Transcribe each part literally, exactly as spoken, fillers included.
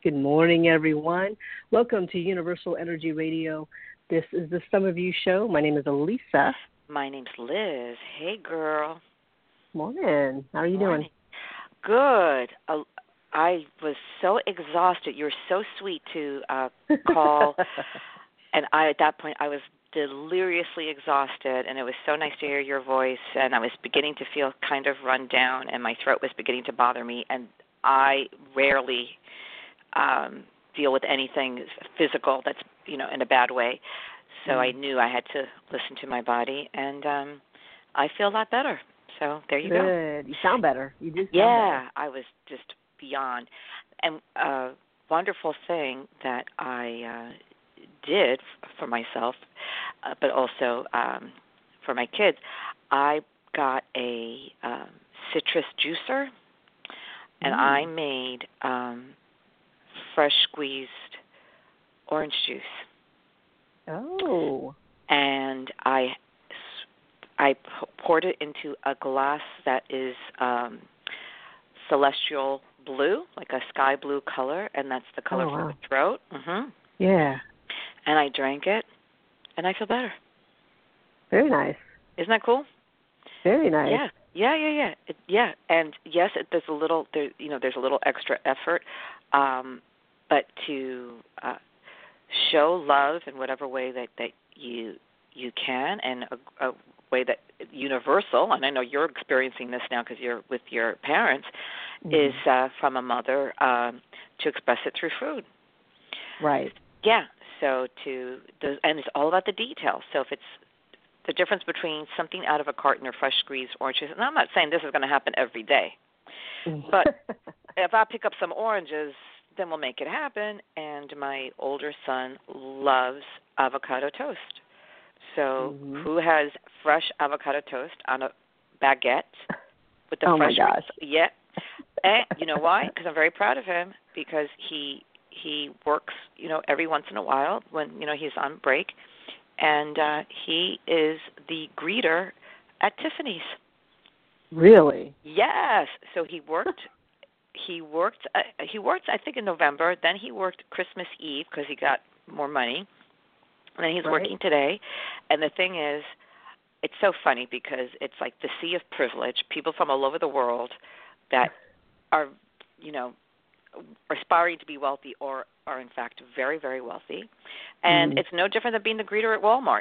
Good morning, everyone. Welcome to Universal Energy Radio. This is the Some of You show. My name is Elisa. My name's Liz. Hey, girl. Morning. How are you Morning. doing? Good. Uh, I was so exhausted. You were so sweet to uh, call, and I at that point I was deliriously exhausted, and it was so nice to hear your voice, and I was beginning to feel kind of run down, and my throat was beginning to bother me, and I rarely um, deal with anything physical that's, you know, in a bad way. So mm. I knew I had to listen to my body, and um, I feel a lot better. So there you Good. go. Good. You sound better. You do sound yeah, better. I was just beyond. And a wonderful thing that I uh, did for myself, uh, but also um, for my kids, I got a um, citrus juicer, and mm. I made um, fresh squeezed orange juice. Oh. And I, I poured it into a glass that is um, celestial blue, like a sky blue color, and that's the color oh, for wow. the throat. Mm-hmm. Yeah. And I drank it, and I feel better. Very nice. Isn't that cool? Very nice. Yeah, yeah, yeah, yeah, it, yeah. And yes, it, there's a little, there, you know, there's a little extra effort, um, but to uh, show love in whatever way that, that you you can, and a, a way that universal, and I know you're experiencing this now because you're with your parents, mm-hmm. is uh, from a mother um, to express it through food. Right. Yeah. So to the, and it's all about the details. So if it's the difference between something out of a carton or fresh squeezed oranges, and I'm not saying this is going to happen every day, but if I pick up some oranges, then we'll make it happen. And my older son loves avocado toast. So mm-hmm. who has fresh avocado toast on a baguette with the oh fresh? Oh, my gosh. Yeah. And you know why? Because I'm very proud of him, because he he works, you know, every once in a while when, you know, he's on break. And uh, he is the greeter at Tiffany's. Really? Yes. So he worked. He worked. Uh, he worked. I think in November. Then he worked Christmas Eve because he got more money. And then he's right. working today. And the thing is, it's so funny because it's like the sea of privilege. People from all over the world that are, you know, aspiring to be wealthy or are in fact very, very wealthy. And mm. it's no different than being the greeter at Walmart.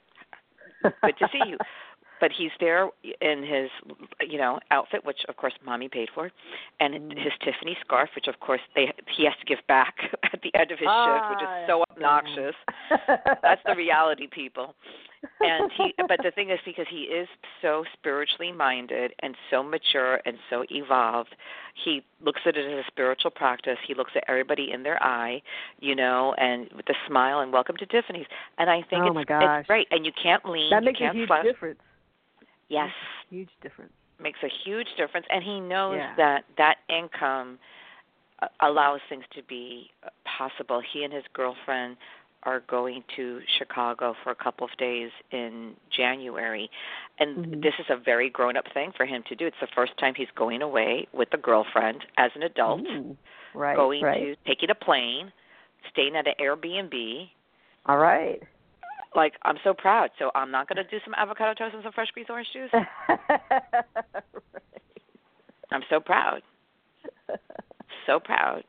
Good to see you. But he's there in his, you know, outfit, which of course mommy paid for, and mm. his Tiffany scarf, which of course they he has to give back at the end of his ah, shift, which is so obnoxious. That's the reality, people. And he, but the thing is, because he is so spiritually minded and so mature and so evolved, he looks at it as a spiritual practice. He looks at everybody in their eye, you know, and with a smile and welcome to Tiffany's. And I think oh it's, my gosh. it's great. And you can't lean. That makes you can't a huge flash. difference. Yes. Makes a huge difference. Makes a huge difference. And he knows yeah. that that income uh, allows things to be possible. He and his girlfriend are going to Chicago for a couple of days in January. And mm-hmm. this is a very grown-up thing for him to do. It's the first time he's going away with a girlfriend as an adult, mm, right, going right. to taking a plane, staying at an Airbnb. All right. Like, I'm so proud. So I'm not going to do some avocado toast and some fresh squeezed orange juice. right. I'm so proud. So proud.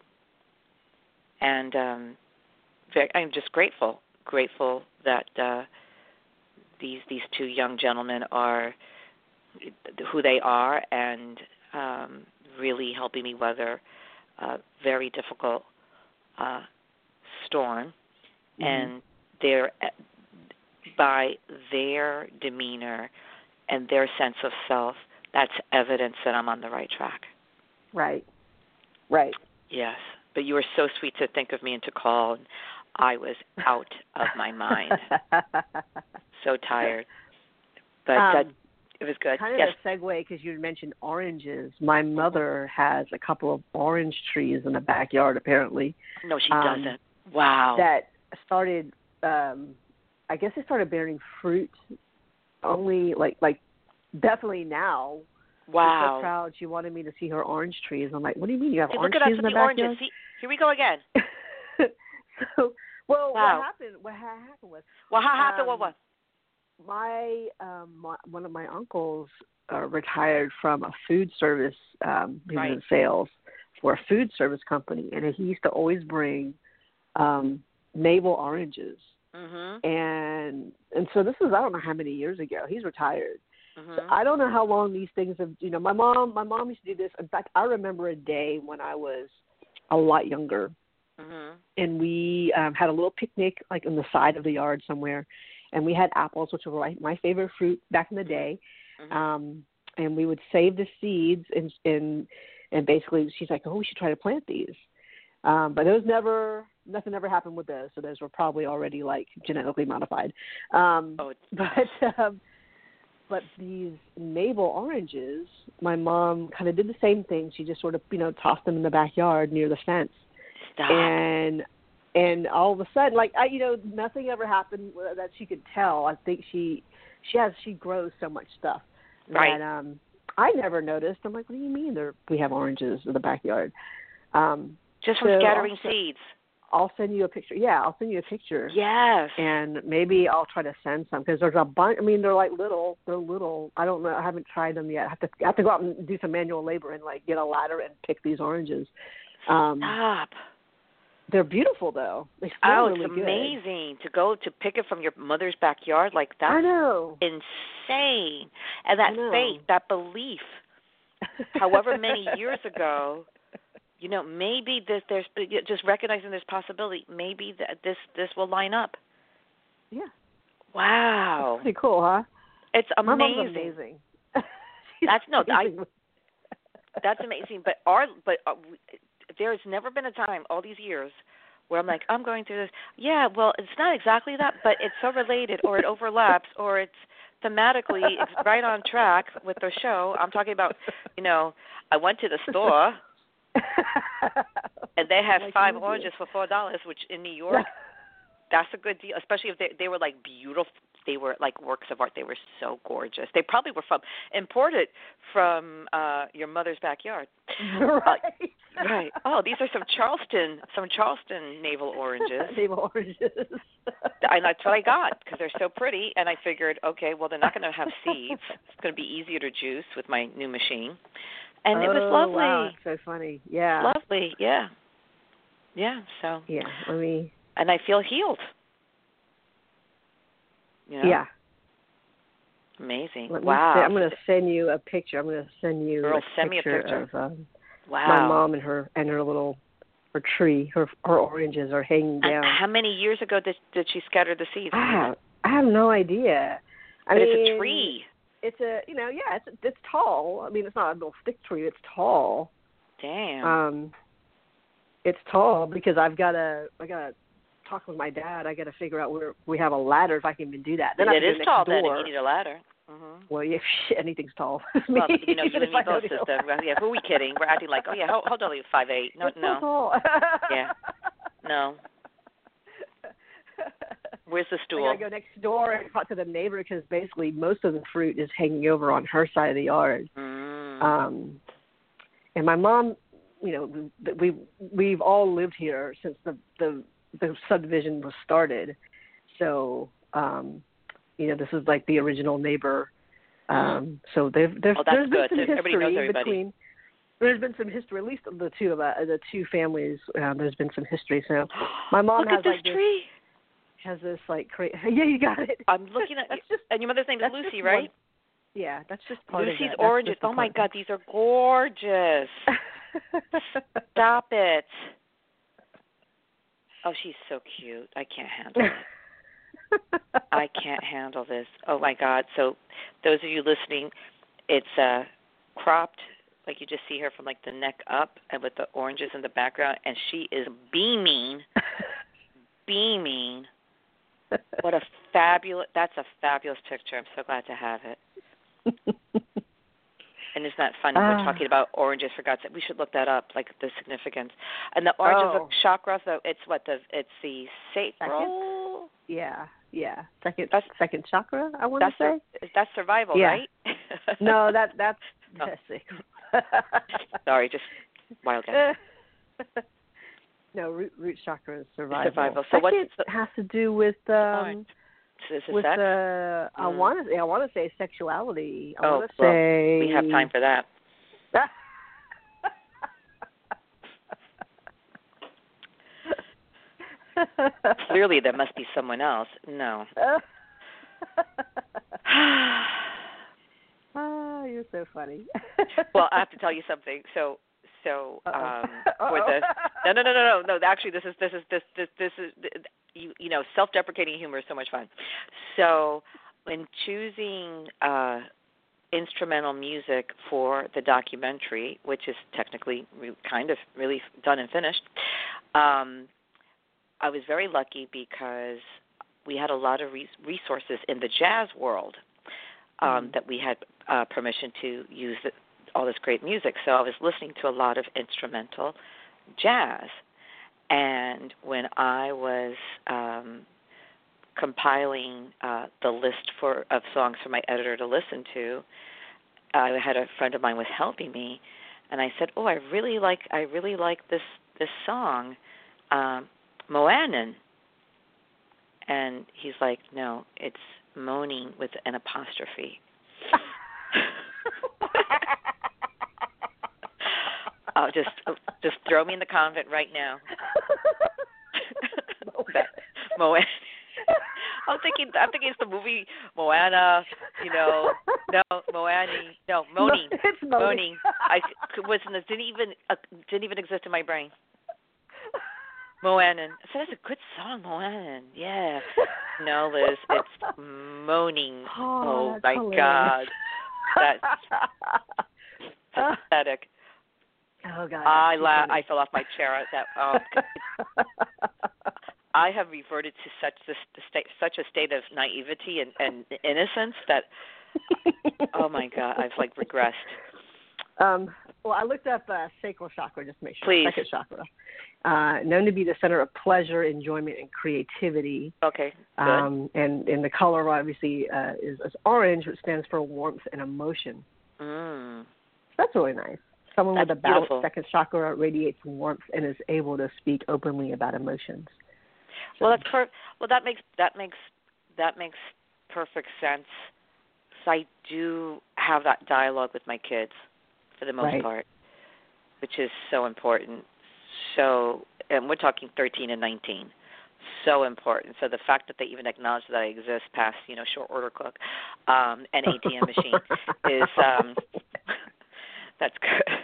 And um, very, I'm just grateful, grateful that uh, these these two young gentlemen are who they are and um, really helping me weather a very difficult uh, storm. Mm-hmm. And they're by their demeanor and their sense of self, that's evidence that I'm on the right track. Right. Right. Yes. But you were so sweet to think of me and to call. And I was out of my mind. So tired. But um, uh, it was good. Kind of yes. a segue, because you mentioned oranges. My mother has a couple of orange trees in the backyard, apparently. No, she um, doesn't. Wow. That started... Um, I guess it started bearing fruit only, like, like definitely now. Wow. She's so proud. She wanted me to see her orange trees. I'm like, what do you mean you have hey, orange look at trees us in with the the backyard? oranges. See, Here we go again. so, well, wow. what happened? What ha- happened was. Well, how happened? Um, what was? My, um, my one of my uncles uh, retired from a food service. Um, he right. was in sales for a food service company, and he used to always bring um, navel oranges. Mm-hmm. And and so this is I don't know how many years ago. He's retired. Mm-hmm. So I don't know how long these things have. You know, my mom my mom used to do this. In fact, I remember a day when I was a lot younger, mm-hmm. and we um, had a little picnic like on the side of the yard somewhere. And we had apples, which were my, my favorite fruit back in the day. Mm-hmm. Um, and we would save the seeds, and and and basically, she's like, "Oh, we should try to plant these." Um, but those never, nothing ever happened with those. So those were probably already like genetically modified. Um, oh. But um, but these navel oranges, my mom kind of did the same thing. She just sort of, you know, tossed them in the backyard near the fence. Stop. And And all of a sudden, like I, you know, nothing ever happened that she could tell. I think she, she has, she grows so much stuff right. that um, I never noticed. I'm like, what do you mean? There, we have oranges in the backyard. Um, Just from so scattering I'll, seeds. I'll send you a picture. Yeah, I'll send you a picture. Yes. And maybe I'll try to send some because there's a bunch. I mean, they're like little. They're little. I don't know. I haven't tried them yet. I have to, I have to go out and do some manual labor and like get a ladder and pick these oranges. Um, Stop. They're beautiful, though. They smell oh, really it's good. amazing to go to pick it from your mother's backyard. Like that's I know. insane. And that I faith, that belief, however many years ago, you know, maybe this, there's just recognizing this possibility. Maybe that this this will line up. Yeah. Wow. That's pretty cool, huh? It's amazing. My mom's amazing. That's no, amazing. I. That's amazing. But our, but uh, there has never been a time all these years where I'm like, I'm going through this. Yeah, well, it's not exactly that, but it's so related, or it overlaps, or it's thematically it's right on track with the show. I'm talking about, you know, I went to the store and they had like five oranges for four dollars, which in New York, that's a good deal, especially if they they were like beautiful. They were like works of art. They were so gorgeous. They probably were from imported from uh, your mother's backyard. Right. Uh, right. Oh, these are some Charleston, some Charleston navel oranges. Navel oranges. And that's what I got because they're so pretty. And I figured, okay, well, they're not going to have seeds. It's going to be easier to juice with my new machine. And oh, it was lovely. Wow, that's so funny. Yeah. Lovely. Yeah. Yeah. So. Yeah. Let me. And I feel healed. You know? Yeah. Amazing. Let wow. Say, I'm going to send you a picture. I'm going to send you Girl, a, send picture me a picture of um, wow. my mom and her and her little her tree. Her her oranges are hanging down. And how many years ago did did she scatter the seeds? I have, I have no idea. I but mean, it's a tree. It's a you know yeah it's it's tall. I mean it's not a little stick tree. It's tall. Damn. Um, it's tall because I've got to I got to talk with my dad. I got to figure out where we have a ladder if I can even do that. Then it I have to is go next tall. door. Then if you need a ladder. Mm-hmm. Well, yeah, shit, anything's tall. Well, you know, you and me both, sister. Yeah, who are we kidding? We're acting like, oh yeah, hold, hold on, you're five eight. No, it's no. So tall. Yeah. No. Where's the stool? I gotta go next door and talk to the neighbor because basically most of the fruit is hanging over on her side of the yard. Mm. Um, and my mom, you know, we we've all lived here since the the, the subdivision was started. So, um, you know, this is like the original neighbor. Um, so they've, they've, oh, that's there's good. been some Everybody knows history everybody. between. There's been some history, at least the two of uh, the two families. Uh, there's been some history. So, my mom Look has at this like this, tree. has this like cra- yeah, you got it. I'm looking at that's just, and your mother's name is Lucy, right? One, yeah, that's just part Lucy's of it. oranges. Oh my God, these are gorgeous. Stop it. Oh, she's so cute. I can't handle it. I can't handle this. Oh my God. So those of you listening, it's uh, cropped, like you just see her from like the neck up and with the oranges in the background, and she is beaming, beaming. What a fabulous, that's a fabulous picture. I'm so glad to have it. And isn't that funny? Uh, We're talking about oranges, for God's sake. We should look that up, like the significance. And the orange oh. is a chakra, so it's what the it's the sacral. Yeah, yeah. Second, that's, second chakra. I want to say sur- that's survival, yeah. right? No, that that's, oh. that's sacral. Sorry, just wild guess. No, root, root chakra is survival. Survival. So Second what's the, has to do with um, is it with sex? uh, I Mm. want to I want to say sexuality. I oh, want to well, say we have time for that. Clearly, there must be someone else. No. Ah, you're so funny. Well, I have to tell you something. So, so Uh-oh. um, for the no, no, no, no, no, no. Actually, this is this is this this this is you you know self-deprecating humor is so much fun. So, when choosing uh, instrumental music for the documentary, which is technically re- kind of really done and finished, um, I was very lucky because we had a lot of res- resources in the jazz world um, mm. that we had uh, permission to use the, all this great music. So I was listening to a lot of instrumental jazz. And when I was um, compiling uh, the list for of songs for my editor to listen to, I had a friend of mine was helping me, and I said, "Oh, I really like I really like this this song, um, Moanin." And he's like, "No, it's moaning with an apostrophe." Oh, just just throw me in the convent right now. Moana. I'm thinking I'm thinking it's the movie Moana, you know. No, Moani. No, moaning. It's moaning. moaning. I wasn't it didn't even uh, didn't even exist in my brain. Moanin. I said, that's a good song, Moanin. Yeah. No, Liz, it's moaning. Oh, Oh my hilarious. God. That's pathetic. Oh God. I la- I fell off my chair at that. Oh, I have reverted to such this state, such a state of naivety and, and innocence that. Oh my God, I've like regressed. Um, well, I looked up uh, sacral chakra just to make sure. Please. Second chakra, uh, known to be the center of pleasure, enjoyment, and creativity. Okay. Good. Um, and and the color obviously uh, is, is orange, which stands for warmth and emotion. Mm. So that's really nice. Someone That's with a balanced beautiful. second chakra radiates warmth and is able to speak openly about emotions. So. Well, that's per- Well, that makes that makes that makes perfect sense. So I do have that dialogue with my kids for the most right. part, which is so important. So, and we're talking thirteen and nineteen. So important. So the fact that they even acknowledge that I exist past, you know, short order cook, um, and A T M machine is um, that's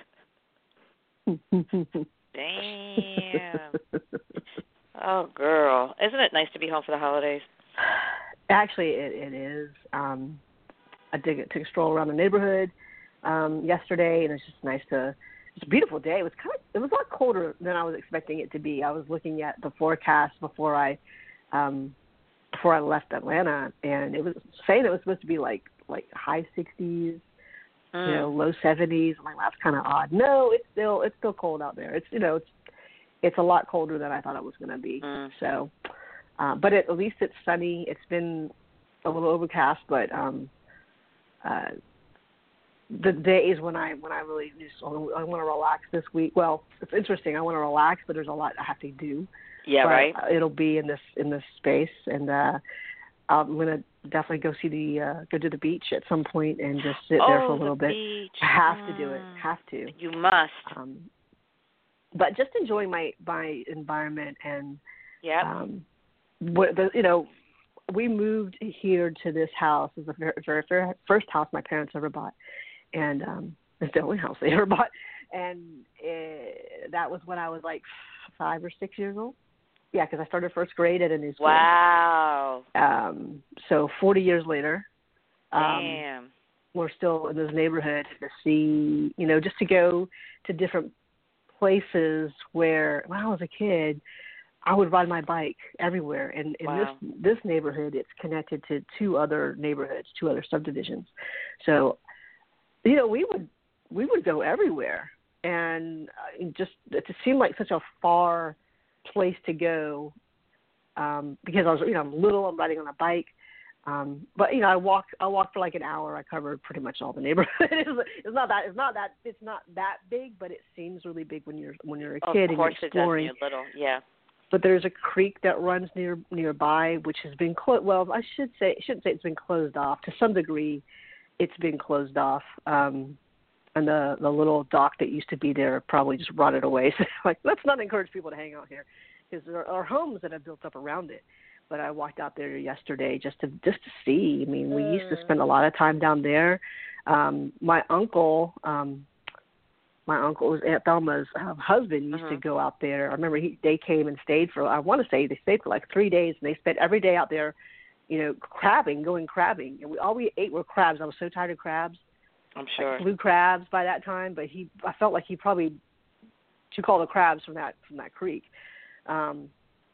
good. Damn. Oh, girl. Isn't it nice to be home for the holidays? Actually, it, it is. Um, I did took a stroll around the neighborhood um, yesterday, and it's just nice to. It's a beautiful day. It was kind of. It was a lot colder than I was expecting it to be. I was looking at the forecast before I, um, before I left Atlanta, and it was saying it was supposed to be like like high sixties, mm. you know, low seventies. I'm like, well, that's kind of odd. No, it's still it's still cold out there. It's you know it's it's a lot colder than I thought it was going to be. Mm. So, uh, but it, at least it's sunny. It's been a little overcast, but um, uh, the days when I when I really just I want to relax this week. Well, it's interesting. I want to relax, but there's a lot I have to do. Yeah, but right. It'll be in this in this space, and uh, I'm gonna definitely go see the uh, go to the beach at some point and just sit oh, there for a little the bit. Beach. I have mm. to do it. Have to. You must. Um, but just enjoying my my environment and yeah. um, what the you know. We moved here to this house. It was the very, very first house my parents ever bought, and um, it's the only house they ever bought. And it, that was when I was like five or six years old. Yeah, because I started first grade at a new school. Wow. Um, so forty years later, um, Damn. we're still in this neighborhood to see, you know, just to go to different places where when I was a kid, I would ride my bike everywhere, and in wow. this this neighborhood, it's connected to two other neighborhoods, two other subdivisions. So, you know, we would we would go everywhere, and uh, just it seemed like such a far place to go um, because I was, you know, I'm little, I'm riding on a bike, Um, but you know, I walk. I walked for like an hour. I covered pretty much all the neighborhood. it's, it's not that. It's not that. It's not that big, but it seems really big when you're when you're a Oh, kid of and course you're it does when exploring. you're little. Yeah. But there's a creek that runs near nearby, which has been closed. Well, I should say I shouldn't say it's been closed off. To some degree, it's been closed off. Um, and the the little dock that used to be there probably just rotted away. So like, let's not encourage people to hang out here, because there are homes that have built up around it. But I walked out there yesterday just to just to see. I mean, we used to spend a lot of time down there. Um, my uncle, um, my uncle was Aunt Thelma's uh, husband used uh-huh. to go out there. I remember he they came and stayed for I want to say they stayed for like three days, and they spent every day out there, you know, crabbing, going crabbing. And we all we ate were crabs. I was so tired of crabs. I'm sure. Like blue crabs by that time, but he I felt like he probably took all the crabs from that from that creek. Um,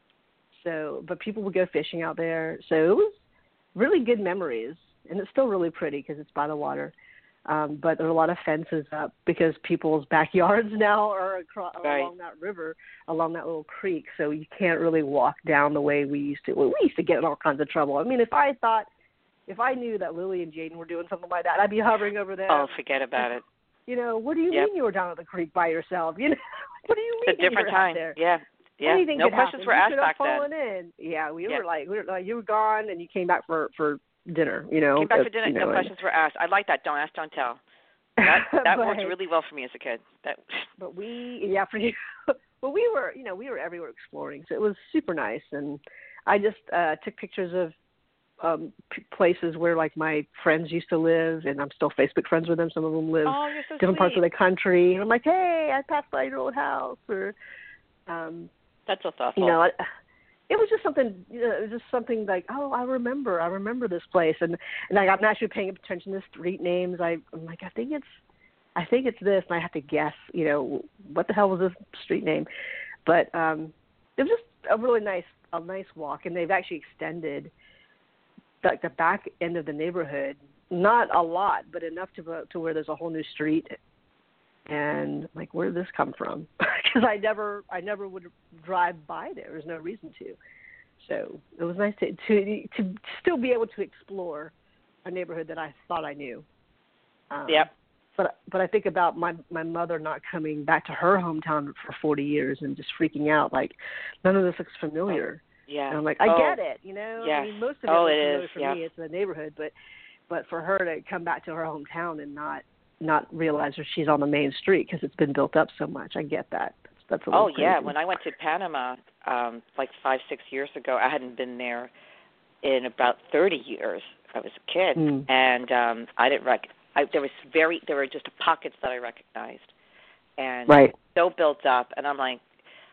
So, but people would go fishing out there. So it was really good memories, and it's still really pretty because it's by the water. Um, but there are a lot of fences up because people's backyards now are across, right. along that river, along that little creek. So you can't really walk down the way we used to. Well, we used to get in all kinds of trouble. I mean, if I thought, if I knew that Lily and Jaden were doing something like that, I'd be hovering over them. Oh, forget about it. You know, what do you yep. mean you were down at the creek by yourself? You know, what do you mean? It's a different you were time. out there? Yeah. Yeah, Anything no could questions happen. were you asked could have back fallen then. In. Yeah, we yeah. were like, we were like, you were gone and you came back for, for dinner. You know, came back for dinner. You know, no questions were asked. I like that. Don't ask, don't tell. That that but, worked really well for me as a kid. That. But we, yeah, for you. Well, we were, you know, we were everywhere exploring, so it was super nice. And I just uh, took pictures of um, p- places where like my friends used to live, and I'm still Facebook friends with them. Some of them live oh, you're so different sweet. parts of the country, and I'm like, hey, I passed by your old house, or. Um, That's so thoughtful. You know, it, it was just something. You know, it was just something like, oh, I remember, I remember this place, and and like, I'm actually paying attention to street names. I, I'm like, I think it's, I think it's this, and I have to guess. You know, what the hell was this street name? But um, it was just a really nice, a nice walk, and they've actually extended like the back end of the neighborhood. Not a lot, but enough to to where there's a whole new street. And like, where did this come from? Because I never, I never would drive by there. There's no reason to. So it was nice to, to to still be able to explore a neighborhood that I thought I knew. Um, yep. But but I think about my my mother not coming back to her hometown for forty years and just freaking out. Like, none of this looks familiar. Oh, yeah. And I'm like, I oh, get it. You know, yes. I mean, most of it oh, looks it familiar is. for yeah. me. It's the neighborhood, but but for her to come back to her hometown and not. not realize that she's on the main street because it's been built up so much. I get that. That's, that's a little oh, yeah. crazy. When I went to Panama um, like five, six years ago, I hadn't been there in about thirty years. I was a kid, mm. and um, I didn't rec- I, there was very there were just pockets that I recognized, and right. so built up. And I'm like,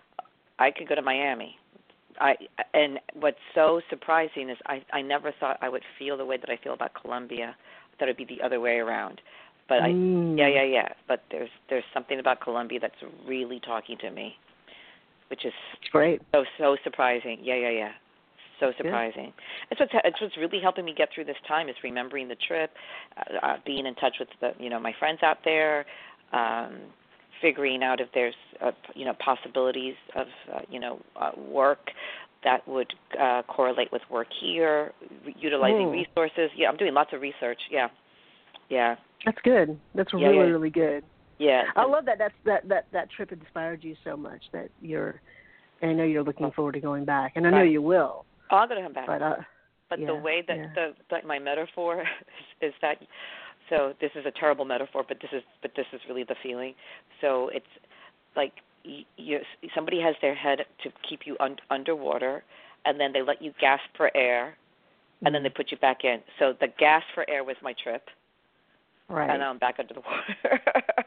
I could go to Miami. I and what's so surprising is I I never thought I would feel the way that I feel about Colombia. I thought it'd be the other way around. But I, mm. yeah, yeah, yeah. But there's there's something about Colombia that's really talking to me, which is great. So so surprising. Yeah, yeah, yeah. So surprising. Yeah. It's what's it's what's really helping me get through this time is remembering the trip, uh, uh, being in touch with the you know my friends out there, um, figuring out if there's uh, you know possibilities of uh, you know uh, work that would uh, correlate with work here, re- utilizing mm. resources. Yeah, I'm doing lots of research. Yeah, yeah. That's good. That's yeah, really yeah. really good. Yeah, I love that. That's that that that trip inspired you so much that you're. And I know you're looking forward to going back, and I know right. you will. Oh, I'm going to come back. But, uh, but yeah, the way that yeah. the that my metaphor is, is that, so this is a terrible metaphor, but this is but this is really the feeling. So it's like you, you somebody has their head to keep you un, underwater, and then they let you gasp for air, mm-hmm. and then they put you back in. So the gasp for air was my trip, right? And now I'm back under the water.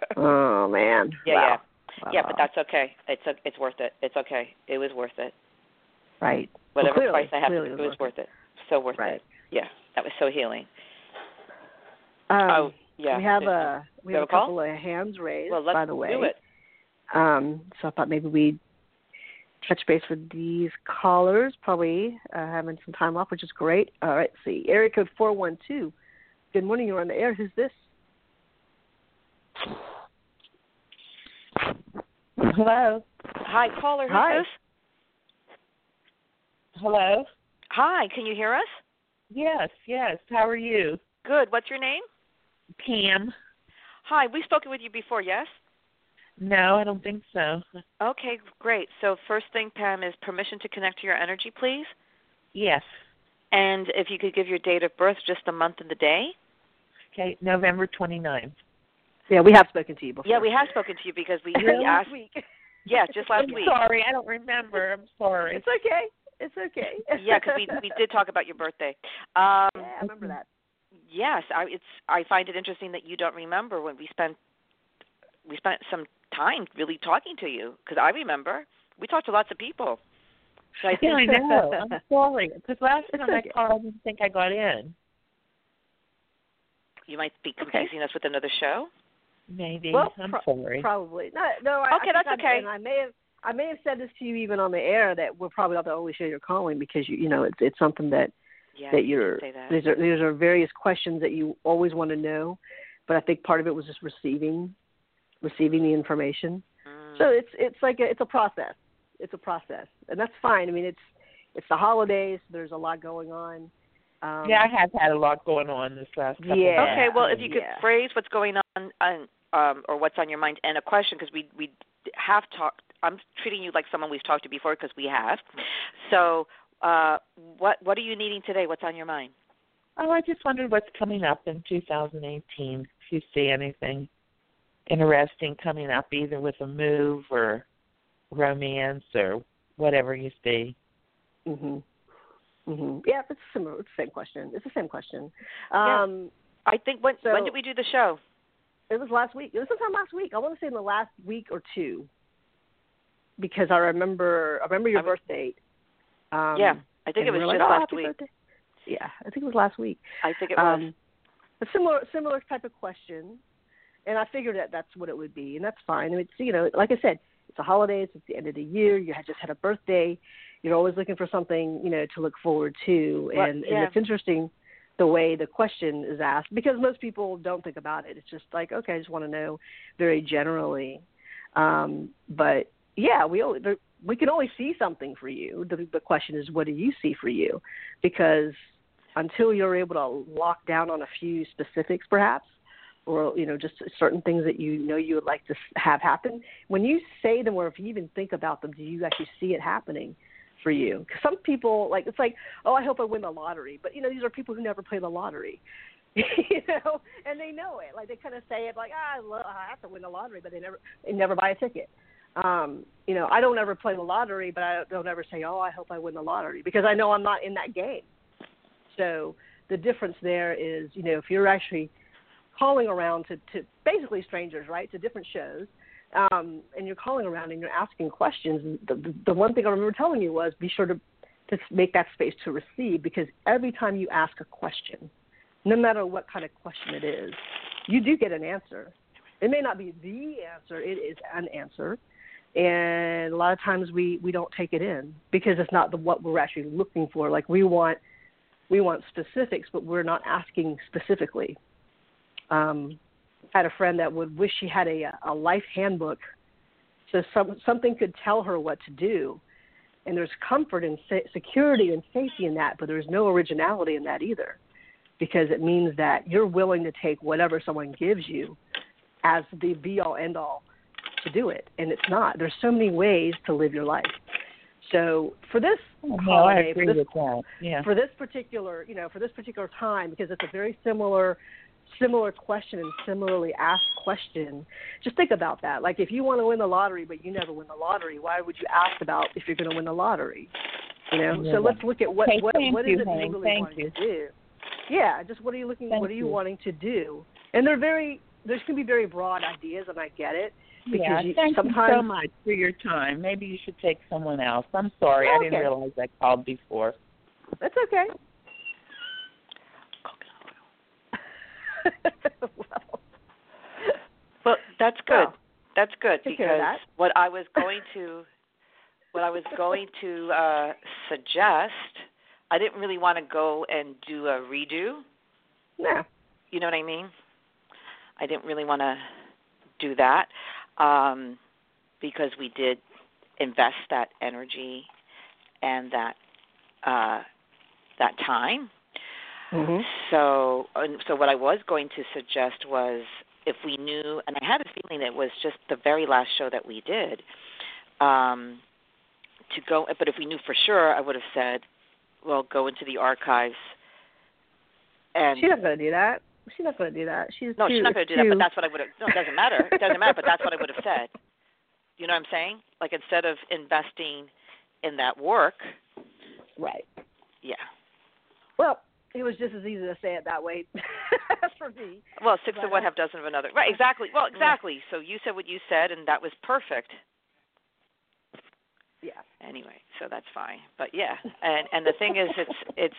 Oh man! Yeah, wow. yeah. Wow. Yeah, but that's okay. It's a, it's worth it. It's okay. It was worth it. Right. Whatever well, clearly, price I have, clearly it it was was worth it. So worth right. it. Yeah, that was so healing. Um, oh, yeah. We have a we have, have a couple call? of hands raised. Well, let's by the way. do it. Um, so I thought maybe we'd touch base with these callers. Probably uh, having some time off, which is great. All right. Let's see, area code four one two. Good morning. You're on the air. Who's this? Hello. Hi, caller. Who's Hi. this? Hello. Hi. Can you hear us? Yes, yes. How are you? Good. What's your name? Pam. Hi. We've spoken with you before, yes? No, I don't think so. Okay, great. So first thing, Pam, is permission to connect to your energy, please. Yes. And if you could give your date of birth, just the month and the day. Okay, November twenty-ninth. Yeah, we have spoken to you before. Yeah, we have spoken to you because we, Really? we asked. Last week. Yeah, just last I'm week. sorry, I don't remember. I'm sorry. It's okay. It's okay. Yeah, because we we did talk about your birthday. Um, Yeah, I remember that. Yes, I it's I find it interesting that you don't remember when we spent we spent some time really talking to you, because I remember we talked to lots of people. So I think Yeah, I know. I'm sorry. Because last It's time okay. I called, I didn't think I got in. you might be Okay. confusing us with another show. Maybe. Well, I'm pro- sorry. probably. No, no. I, Okay, I that's think I, okay. And I may have, I may have said this to you even on the air, that we're probably not the only show you're calling, because you, you know, it's it's something that Yeah, that you did you're. say that. These are these are various questions that you always want to know, but I think part of it was just receiving, receiving the information. Mm. So it's it's like a, it's a process. It's a process, and that's fine. I mean, it's it's the holidays. There's a lot going on. Um, Yeah, I have had a lot going on this last couple Yeah. of Okay, well, if you could Yeah. phrase what's going on, on um, or what's on your mind, and a question, because we we have talked. I'm treating you like someone we've talked to before, because we have. So, uh, what what are you needing today? What's on your mind? Oh, I just wondered what's coming up in two thousand eighteen, if you see anything interesting coming up, either with a move or romance or whatever you see. Mhm. Mhm. Yeah, it's similar. It's the same question. It's the same question. Yeah. Um, I think when so when did we do the show? It was last week. It was sometime last week. I want to say in the last week or two, because I remember. I remember your I was- birth date. Um, yeah, I think and it was we were just like, oh, last happy week. birthday. Yeah, I think it was last week. I think it was. Um, a similar similar type of question, and I figured that that's what it would be, and that's fine. I mean, it's, you know, like I said, it's the holidays. It's the end of the year. You had just had a birthday. You're always looking for something, you know, to look forward to, Well, and, yeah. and it's interesting the way the question is asked, because most people don't think about it. It's just like, okay, I just want to know very generally. Um, but yeah, we only, we can only see something for you. The, the question is, what do you see for you? Because until you're able to lock down on a few specifics, perhaps, or, you know, just certain things that you know you would like to have happen, when you say them, or if you even think about them, do you actually see it happening for you? Because some people, like, it's like, oh, I hope I win the lottery. But, you know, these are people who never play the lottery, you know, and they know it. Like, they kind of say it like, ah, I, love, I have to win the lottery, but they never they never buy a ticket. Um, you know, I don't ever play the lottery, but I don't ever say, oh, I hope I win the lottery, because I know I'm not in that game. So the difference there is, you know, if you're actually calling around to, to basically strangers, right, to different shows, um, and you're calling around and you're asking questions, the, the, the one thing I remember telling you was be sure to, to make that space to receive, because every time you ask a question, no matter what kind of question it is, you do get an answer. It may not be the answer, it is an answer. And a lot of times we, we don't take it in because it's not the, what we're actually looking for. Like we want we want specifics, but we're not asking specifically. Um, I had a friend that would wish she had a, a life handbook so some, something could tell her what to do. And there's comfort and sa- security and safety in that, but there's no originality in that either, because it means that you're willing to take whatever someone gives you as the be-all, end-all to do it. And it's not. There's so many ways to live your life. So for this Oh, no, holiday, I agree for this, with that. Yeah. for this particular, you know, for this particular time, because it's a very similar, similar question and similarly asked question, just think about that. Like if you want to win the lottery, but you never win the lottery, why would you ask about if you're going to win the lottery? You know. Yeah. So let's look at what Okay, what thank what is you, it honey. you really Thank wanting you. to do? Yeah, just what are you looking? Thank what are you, you. wanting to do? And they're very. There's going to be very broad ideas, and I get it. Because Yeah, you, thank sometimes, you so much for your time. Maybe you should take someone else. I'm sorry, I Okay. didn't realize I called before. That's okay. well, Well, that's good. Well, that's good take care of because that. what I was going to, what I was going to uh, suggest, I didn't really want to go and do a redo. Yeah. You know what I mean? I didn't really want to do that um, because we did invest that energy and that uh, that time. Mm-hmm. So, and so what I was going to suggest was if we knew, and I had a feeling it was just the very last show that we did, um, to go. But if we knew for sure, I would have said, well, go into the archives. And she's not going to do that. She's not going to do that. She's no, too, she's not going to do too... that. But that's what I would have. No, it doesn't matter. It doesn't matter. But that's what I would have said. You know what I'm saying? Like instead of investing in that work. Right. Yeah. Well, it was just as easy to say it that way for me. Well, six but, of one, uh, half dozen of another. Right, exactly. Well, exactly. So you said what you said, and that was perfect. Yeah. Anyway, so that's fine. But yeah, and and the thing is, it's it's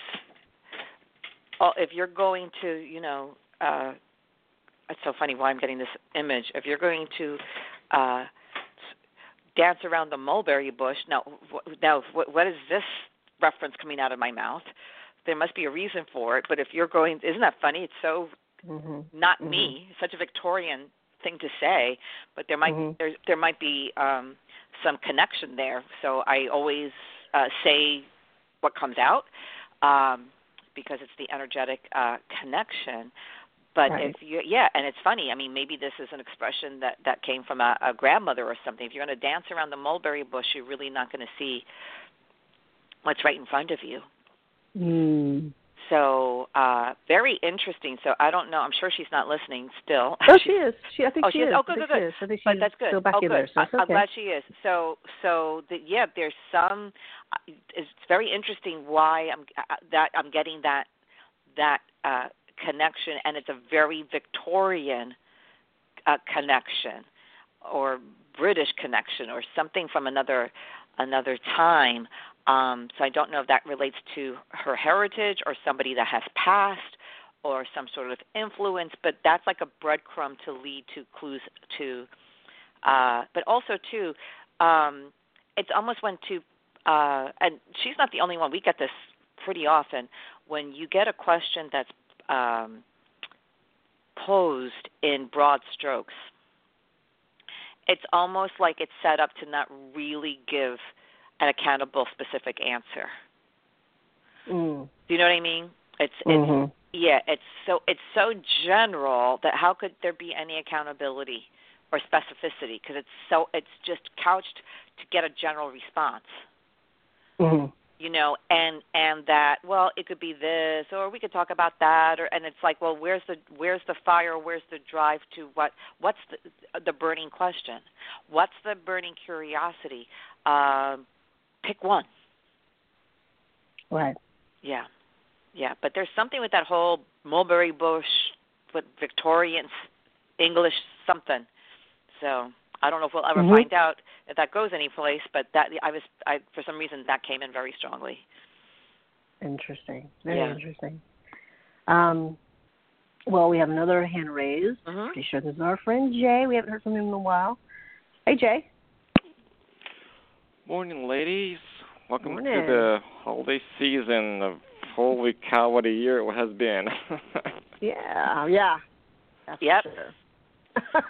oh, if you're going to, you know, uh, it's so funny why I'm getting this image. If you're going to uh, dance around the mulberry bush, now now what, what is this reference coming out of my mouth? There must be a reason for it. But if you're going, isn't that funny? It's so mm-hmm. not mm-hmm. me, such a Victorian thing to say. But there might mm-hmm. there there might be um, some connection there. So I always uh, say what comes out um, because it's the energetic uh, connection. But right. if you, yeah, and it's funny. I mean, maybe this is an expression that, that came from a, a grandmother or something. If you're going to dance around the mulberry bush, you're really not going to see what's right in front of you. Mm. So uh, very interesting. So I don't know. I'm sure she's not listening still. Oh, she is. She, I think oh, she, she is. is. Oh, good, good, good. I think but she's that's good. still back oh, in good. there, so it's I, okay. I'm glad she is. So, so the, yeah, there's some. Uh, it's very interesting why I'm uh, that I'm getting that that uh, connection, and it's a very Victorian uh, connection, or British connection, or something from another another time. Um, so I don't know if that relates to her heritage or somebody that has passed or some sort of influence, but that's like a breadcrumb to lead to clues to. Uh, but also, too, um, it's almost when to, uh, and she's not the only one. We get this pretty often. When you get a question that's um, posed in broad strokes, it's almost like it's set up to not really give an accountable, specific answer. Mm. Do you know what I mean? It's it's mm-hmm. yeah. It's so it's so general that how could there be any accountability or specificity? Because it's so it's just couched to get a general response. Mm-hmm. You know, and and that well, it could be this, or we could talk about that, or and it's like, well, where's the where's the fire? Where's the drive to what? What's the the burning question? What's the burning curiosity? Um, Pick one. Right. Yeah. Yeah. But there's something with that whole mulberry bush with Victorian English something. So I don't know if we'll ever mm-hmm. find out if that goes anyplace, but that I was I for some reason that came in very strongly. Interesting. Very yeah. interesting. Um well, we have another hand raised. Mm-hmm. Pretty sure this is our friend Jay. We haven't heard from him in a while. Hey Jay. Morning, ladies. Welcome Morning. to the holiday season of holy cow, what a year it has been. yeah, yeah. That's yep. for sure.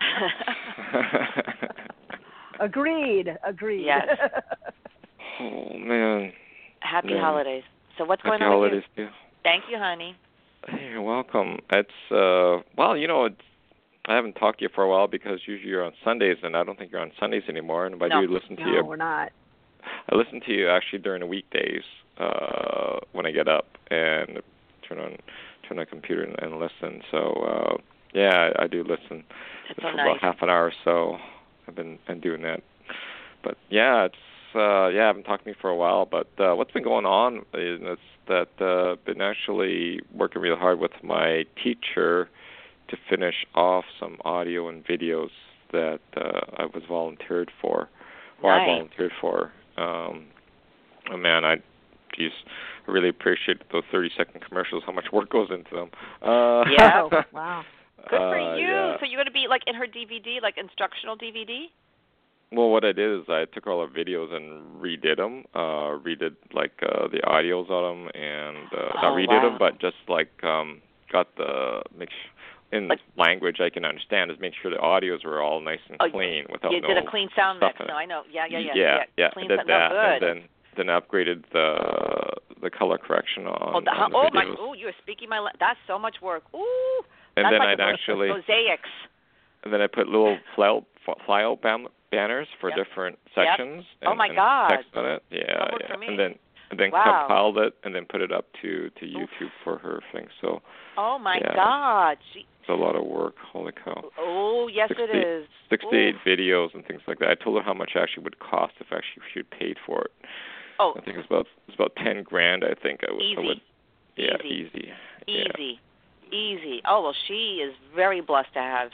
Agreed. Agreed. Yes. Oh, man. Happy man. holidays. So what's Happy going on holidays with you? Too. Thank you, honey. Hey, you're welcome. It's, uh, well, you know, it's, I haven't talked to you for a while because usually you're on Sundays, and I don't think you're on Sundays anymore. And if no. I do listen to no, you, we're not. I listen to you actually during the weekdays uh, when I get up and turn on turn on the computer and, and listen. So uh, yeah, I, I do listen That's for so nice. about half an hour or so. I've been, been doing that. But yeah, it's uh, yeah, I haven't talked to me for a while. But uh, what's been going on is that uh, I've been actually working really hard with my teacher to finish off some audio and videos that uh, I was volunteered for, or nice. I volunteered for. Um, oh man, I, geez, I really appreciate those thirty-second commercials. How much work goes into them? Uh, yeah. Wow. Good for uh, you. Yeah. So you're going to be like in her D V D, like instructional D V D? Well, what I did is I took all the videos and redid them, uh, redid like uh, the audios on them, and uh, oh, not redid wow. them, but just like um, got the make sure. In like, language I can understand, is make sure the audios were all nice and oh, clean without you no did a clean sound stuff mix. in it. No, I know. Yeah, yeah, yeah. Yeah, yeah. Clean I did sound. that, No, good. and then then upgraded the the color correction on. Oh, the, on the oh videos. my! Oh, you're speaking my. That's so much work. Ooh. And that's then like I'd actually. Mosaics. And then I put little flyout flyout ban- banners for yep. different sections. Yep. And, oh my and God. text on it. Yeah, yeah. For me. And then and then wow. compiled it and then put it up to to YouTube Oof. for her thing. So. Oh my yeah, God. She, it's a lot of work. Holy cow. Oh yes, sixty, it is. sixty-eight Oof. videos and things like that. I told her how much it actually would cost if actually she had paid for it. Oh. I think it's about it's about ten grand. I think I would. Easy. I would yeah, easy. Easy. Easy. Yeah. Easy. Oh well, she is very blessed to have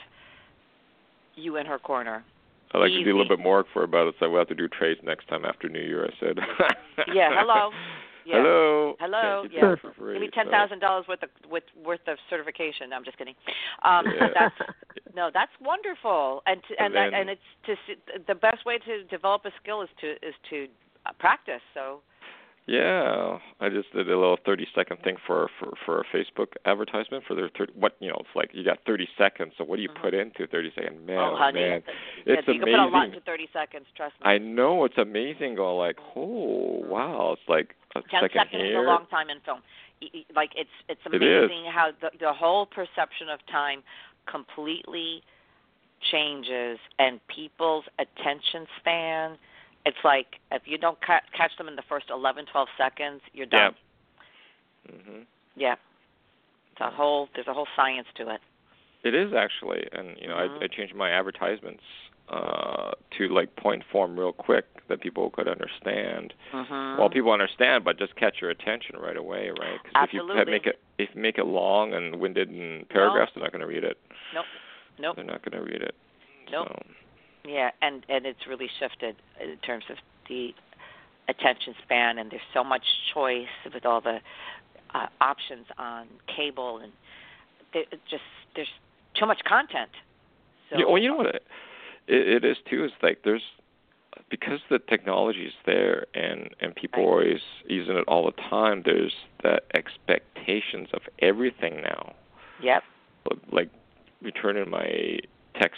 you in her corner. I like Easy. to do a little bit more work for her, but it's like we'll have to do trades next time after New Year. I said. yeah. Hello. Yeah. Hello. Hello. Yeah. Yeah. For free, Give me ten thousand so. dollars worth of with worth of certification. No, I'm just kidding. Um, yeah. That's no, that's wonderful, and to, and and, then, that, and it's to the best way to develop a skill is to is to uh, practice. So. Yeah, I just did a little thirty second thing for for for a Facebook advertisement for their thirty, what you know it's like you got thirty seconds. So what do you mm-hmm. put into thirty seconds? Man, oh, honey. man, yeah, it's you amazing. can put a lot into thirty seconds. Trust me. I know it's amazing. Going like, oh wow, it's like a ten second seconds here. is a long time in film. Like it's it's it amazing how the the whole perception of time completely changes, and people's attention span. It's like if you don't ca- catch them in the first eleven, twelve seconds, you're done. Yeah. Mhm. Yeah. It's a whole. There's a whole science to it. It is actually, and you know, mm-hmm. I, I changed my advertisements uh, to like point form real quick that people could understand. Mm-hmm. Well, people understand, but just catch your attention right away, right? Because if you make it if you make it long and winded in paragraphs, nope. they're not going to read it. Nope. Nope. They're not going to read it. Nope. So. Yeah, and, and it's really shifted in terms of the attention span, and there's so much choice with all the uh, options on cable, and there, just there's too much content. So, yeah, well, you know what it, it is too is like there's because the technology is there and and people right. are always using it all the time. There's the expectations of everything now. Yep. Like returning my text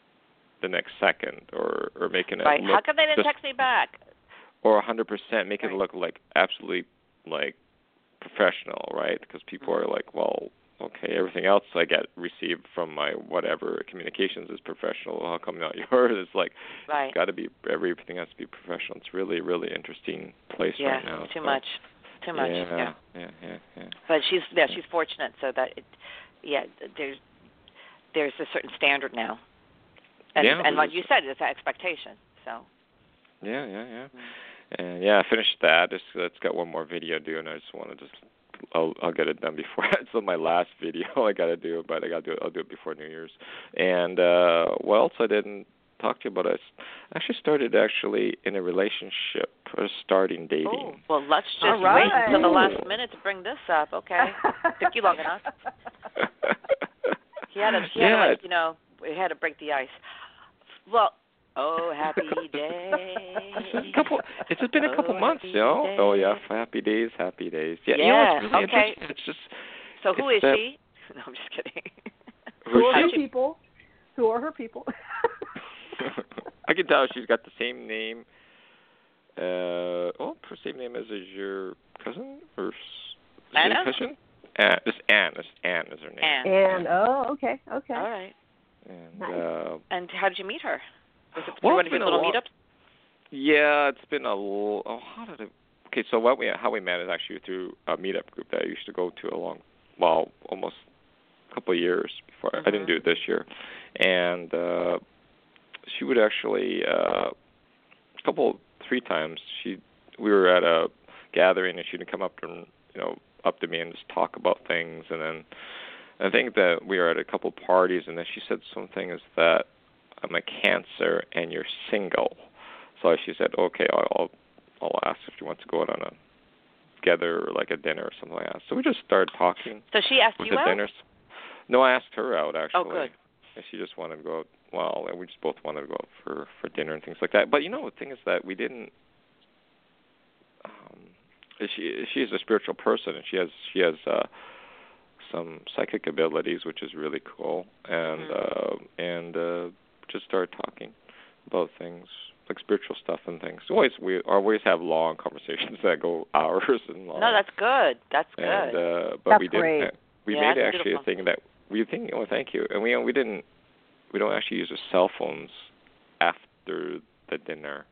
the next second, or or making it right. look How come they didn't just, text me back? Or one hundred percent make right. it look like absolutely like professional, right? Because people mm-hmm. are like, well, okay, everything else I get received from my whatever communications is professional. How come not yours? It's like right. it's got to be everything has to be professional. It's really really interesting place yeah, right now. Too so. much. Too much. Yeah, yeah. yeah, yeah, yeah. But she's yeah, she's fortunate so that it, yeah, there's there's a certain standard now. And, yeah, and like you said, it's an expectation. So. Yeah, yeah, yeah. Mm-hmm. And yeah, I finished that. It's, it's got one more video due, and I just want to just, I'll, I'll get it done before. It's my last video I got to do, but I got to do it. I'll do it before New Year's. And uh, what else I didn't talk to you about? I actually started actually in a relationship, or starting dating. Oh, well, let's just right. wait until the last minute to bring this up. Okay, took you long enough. He had to, he had yeah. to like, you know, we had to break the ice. Well, oh, happy day. It's, a couple, it's been a couple oh, months, you know. Day. Oh, yeah, happy days, happy days. Yeah, yeah. You know, it's really okay. interesting. It's just. So who is that, she? No, I'm just kidding. Who are her she? people? Who are her people? I can tell she's got the same name. Uh, oh, her same name as is your cousin or Anna? cousin? Anne. This Anne. This Anne is her name. Anne. And oh, okay, okay. All right. And nice. uh, and how did you meet her? Was it well, through one of your little long, meetups? Yeah, it's been a little. Oh, how did it? Okay, so what we how we met is actually through a meetup group that I used to go to a long, well, almost a couple of years before. Mm-hmm. I didn't do it this year, and uh, she would actually uh, a couple, three times. She we were at a gathering and she'd come up to you know up to me and just talk about things, and then. I think that we were at a couple parties, and then she said something is that I'm a Cancer and you're single. So she said, okay, I'll I'll ask if you want to go out on a together or like a dinner or something like that. So we just started talking. So she asked you out? Dinners. No, I asked her out actually. Oh, good. And she just wanted to go out. Well, and we just both wanted to go out for for dinner and things like that. But you know, the thing is that we didn't. Um, she she is a spiritual person, and she has she has. Uh, some psychic abilities, which is really cool, and mm-hmm. uh, and uh, just started talking about things, like spiritual stuff and things. Always we always have long conversations that go hours and long. No, that's good. That's good. And, uh, but that's we didn't. great. We yeah, made actually beautiful. a thing that we think. Oh, thank you. And we we didn't. We don't actually use our cell phones after the dinner.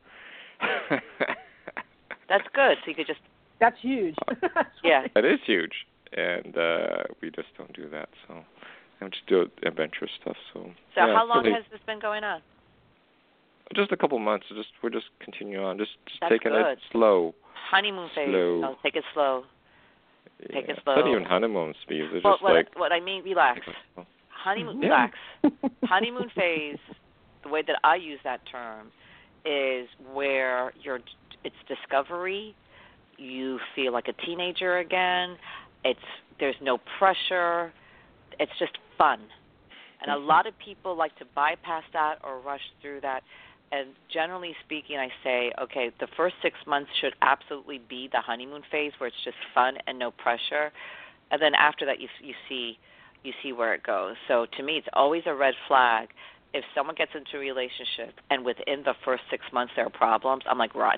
That's good. So you could just. That's huge. That's Yeah. right. That is huge, and uh, we just don't do that. So and just do adventurous stuff. So. So yeah, how long really, has this been going on? Just a couple months. Just we're just continuing on. Just, just That's taking good. it slow. Honeymoon phase. Slow. No, take it slow. Take yeah. it slow. Not even honeymoon speeds. It's Well, just what, like what I mean, relax. Honeymoon, Yeah. relax. Honeymoon phase, the way that I use that term, is where you're. It's discovery. You feel like a teenager again. It's there's no pressure. It's just fun. And a lot of people like to bypass that or rush through that. And generally speaking, I say, okay, the first six months should absolutely be the honeymoon phase where it's just fun and no pressure. And then after that, you you see you see where it goes. So to me, it's always a red flag. If someone gets into a relationship and within the first six months there are problems, I'm like, run.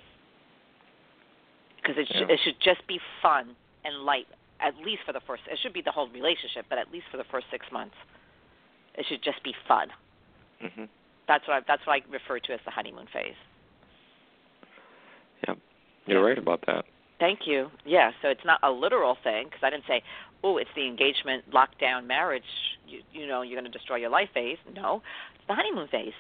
Because it, Yeah. sh- it should just be fun and light, at least for the first. It should be the whole relationship, but at least for the first six months, it should just be fun. Mm-hmm. That's what I, that's what I refer to as the honeymoon phase. Yep, you're right about that. Thank you. Yeah, so it's not a literal thing because I didn't say, oh, it's the engagement, lockdown, marriage. You, you know, you're going to destroy your life phase. No, it's the honeymoon phase.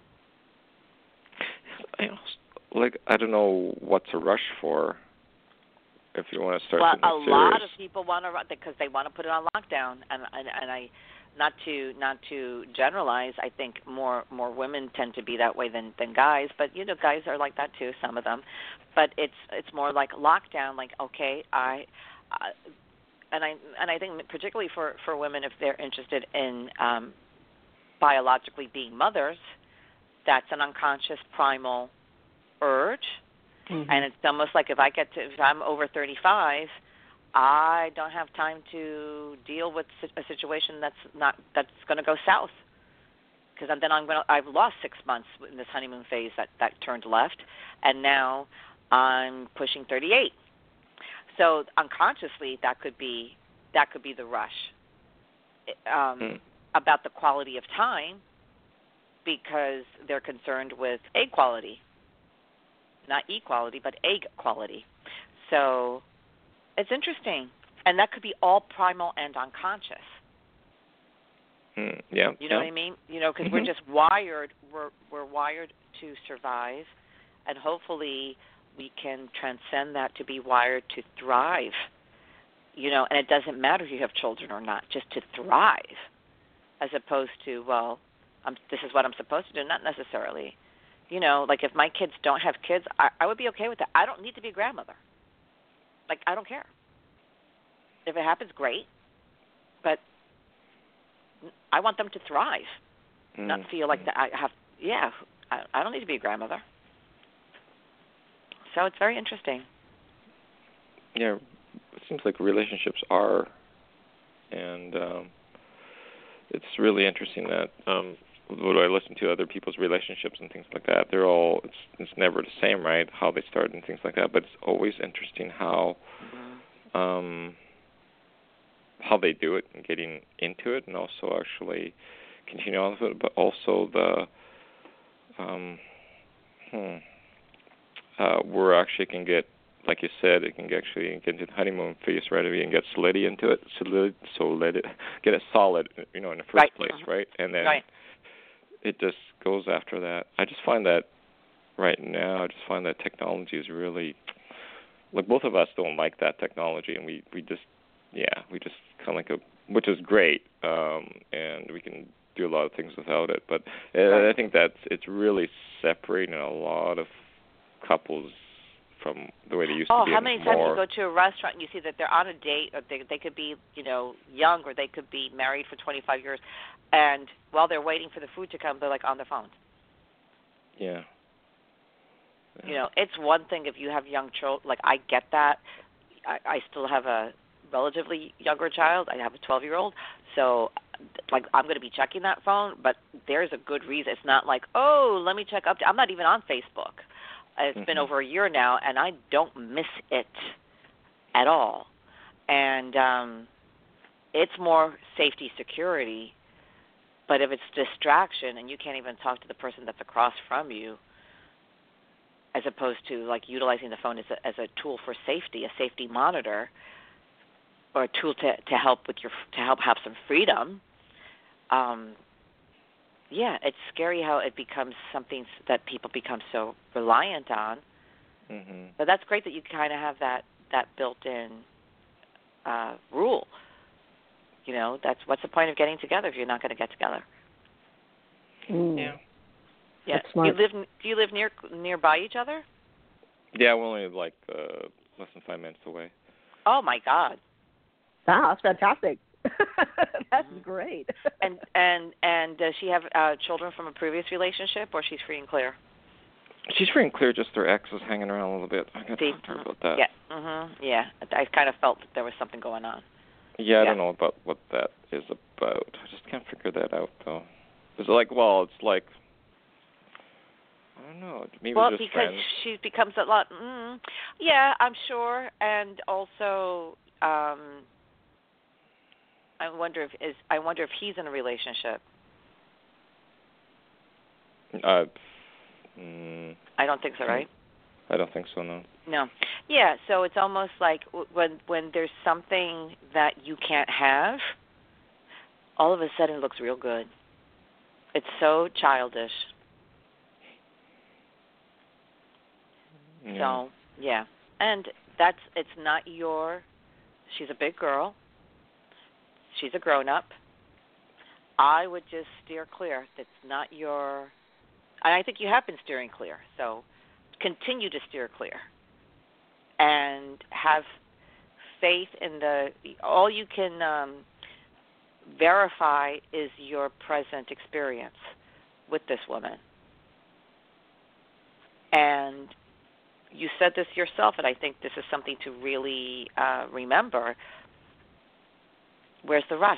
I also, like I don't know what to rush for. If you want to start Well, something a serious. lot of people want to because they want to put it on lockdown, and and, and I. Not to not to generalize, I think more more women tend to be that way than, than guys. But you know, guys are like that too, some of them. But it's it's more like lockdown. Like okay, I, uh, and I and I think particularly for, for women if they're interested in um, biologically being mothers, that's an unconscious primal urge, Mm-hmm. and it's almost like if I get to if I'm over thirty-five. I don't have time to deal with a situation that's not that's going to go south, because then I'm going to I've lost six months in this honeymoon phase that, that turned left, and now I'm pushing thirty-eight. So unconsciously, that could be that could be the rush um, mm. about the quality of time, because they're concerned with egg quality, not equality, but egg quality. So. It's interesting, and that could be all primal and unconscious. Mm, yeah. You know yeah. what I mean? You know, because mm-hmm. we're just wired. We're we're wired to survive, and hopefully we can transcend that to be wired to thrive. You know, and it doesn't matter if you have children or not, just to thrive, as opposed to well, I'm, this is what I'm supposed to do. Not necessarily. You know, like if my kids don't have kids, I, I would be okay with that. I don't need to be a grandmother. Like, I don't care. If it happens, great. But I want them to thrive, mm. not feel like that I have, yeah, I, I don't need to be a grandmother. So it's very interesting. Yeah, it seems like relationships are, and um, it's really interesting that um, when I listen to other people's relationships and things like that, they're all, it's it's never the same, right, how they start and things like that, but it's always interesting how mm-hmm. um, how they do it and getting into it and also actually continue on with it, but also the, um, hmm, uh, where actually can get, like you said, it can actually get into the honeymoon phase right away and get sliddy into it, solid, so let it, get it solid, you know, in the first right. place, Mm-hmm. right, and then right. it just goes after that. I just find that right now, I just find that technology is really, like both of us don't like that technology, and we, we just, yeah, we just kind of like a, which is great, um, and we can do a lot of things without it. But right. I think that's, it's really separating a lot of couples from the way they used oh, to be. Oh, how many more. times you go to a restaurant and you see that they're on a date, or they they could be, you know, young, or they could be married for twenty-five years, and while they're waiting for the food to come, they're like on their phones. Yeah. yeah. You know, it's one thing if you have young children. Like, I get that. I, I still have a relatively younger child. I have a twelve-year-old, so like I'm going to be checking that phone, but there's a good reason. It's not like, oh, let me check up. I'm not even on Facebook. It's mm-hmm. been over a year now, and I don't miss it at all. And um, it's more safety, security. But if it's distraction and you can't even talk to the person that's across from you, as opposed to like utilizing the phone as a, as a tool for safety, a safety monitor, or a tool to, to help with your to help have some freedom. Um, yeah, it's scary how it becomes something that people become so reliant on. Mm-hmm. But that's great that you kind of have that that built-in uh, rule. You know, that's what's the point of getting together if you're not going to get together? Mm. Yeah. Yeah. Do you live do you live near nearby each other? Yeah, we're only like uh, less than five minutes away. Oh my God. Wow, that's fantastic. That's mm-hmm. great. and and and does she have uh, children from a previous relationship, or she's free and clear? She's free and clear. Just her ex is hanging around a little bit. I got to See? talk to her about that. Yeah. Mhm. Yeah. I kind of felt that there was something going on. Yeah, I yeah. don't know about what that is about. I just can't figure that out though. It's like, well, it's like. I don't know. Maybe well, just because friends. she becomes a lot. Mm, yeah, I'm sure, and also, um, I wonder if is I wonder if he's in a relationship. Uh, mm, I don't think so, right? I don't think so. No. No. Yeah. So it's almost like when when there's something that you can't have, all of a sudden it looks real good. It's so childish. Yeah. So, yeah. And that's, it's not your, she's a big girl. She's a grown-up. I would just steer clear. That's not your, and I think you have been steering clear. So continue to steer clear. And have faith in the, all you can um, verify is your present experience with this woman. And you said this yourself, and I think this is something to really uh, remember. Where's the rush?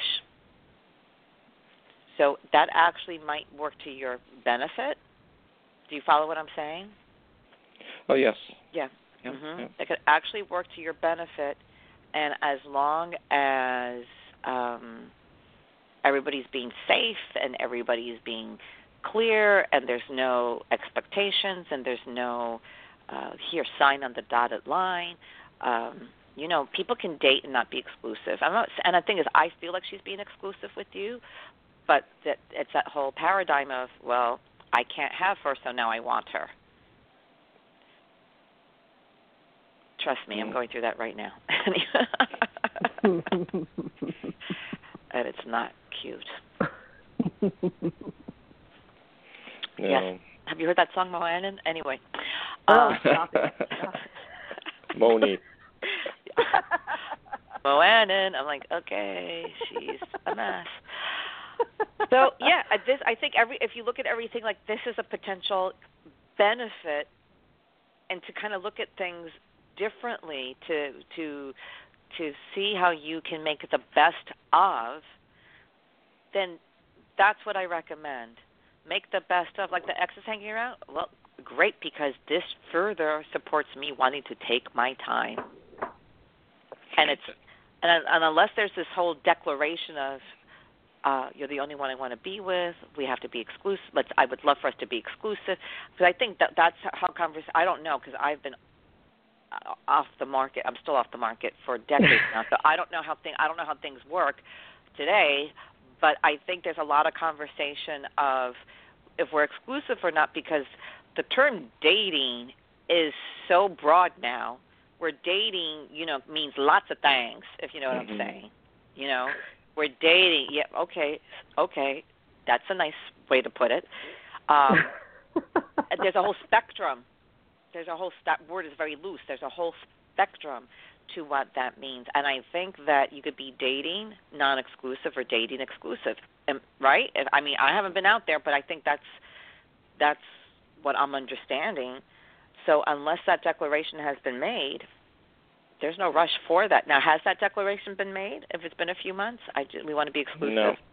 So that actually might work to your benefit. Do you follow what I'm saying? Oh, yes. Yeah. Yeah, mm-hmm. yeah. It could actually work to your benefit, and as long as um, everybody's being safe and everybody's being clear and there's no expectations and there's no Uh, here, sign on the dotted line. Um, you know, people can date and not be exclusive. I'm not, and the thing is, I feel like she's being exclusive with you, but that it's that whole paradigm of, well, I can't have her, so now I want her. Trust me, I'm going through that right now. And it's not cute. No. Yes. Have you heard that song, Moanin? Anyway. Oh, um, stop it. Stop it. Moni. Moanin. I'm like, okay, she's a mess. So, yeah, this, I think every if you look at everything like this is a potential benefit, and to kind of look at things differently, to to to see how you can make it the best of, then that's what I recommend. Make the best of, like the ex is hanging around. Well, great, because this further supports me wanting to take my time. And it's and, and unless there's this whole declaration of uh, you're the only one I want to be with, we have to be exclusive. Let's. I would love for us to be exclusive, because I think that that's how conversation. I don't know, because I've been off the market. I'm still off the market for decades now, so I don't know how thing. I don't know how things work today. But I think there's a lot of conversation of if we're exclusive or not, because the term dating is so broad now. Where dating, you know, means lots of things, if you know what mm-hmm. I'm saying. You know, we're dating. Yeah, okay, okay. That's a nice way to put it. Um, there's a whole spectrum. There's a whole, that word is very loose. There's a whole spectrum to what that means. And I think that you could be dating non-exclusive or dating exclusive, right? I mean, I haven't been out there, but I think that's that's what I'm understanding. So unless that declaration has been made, there's no rush for that. Now, has that declaration been made? If it's been a few months, I just, we want to be exclusive. No.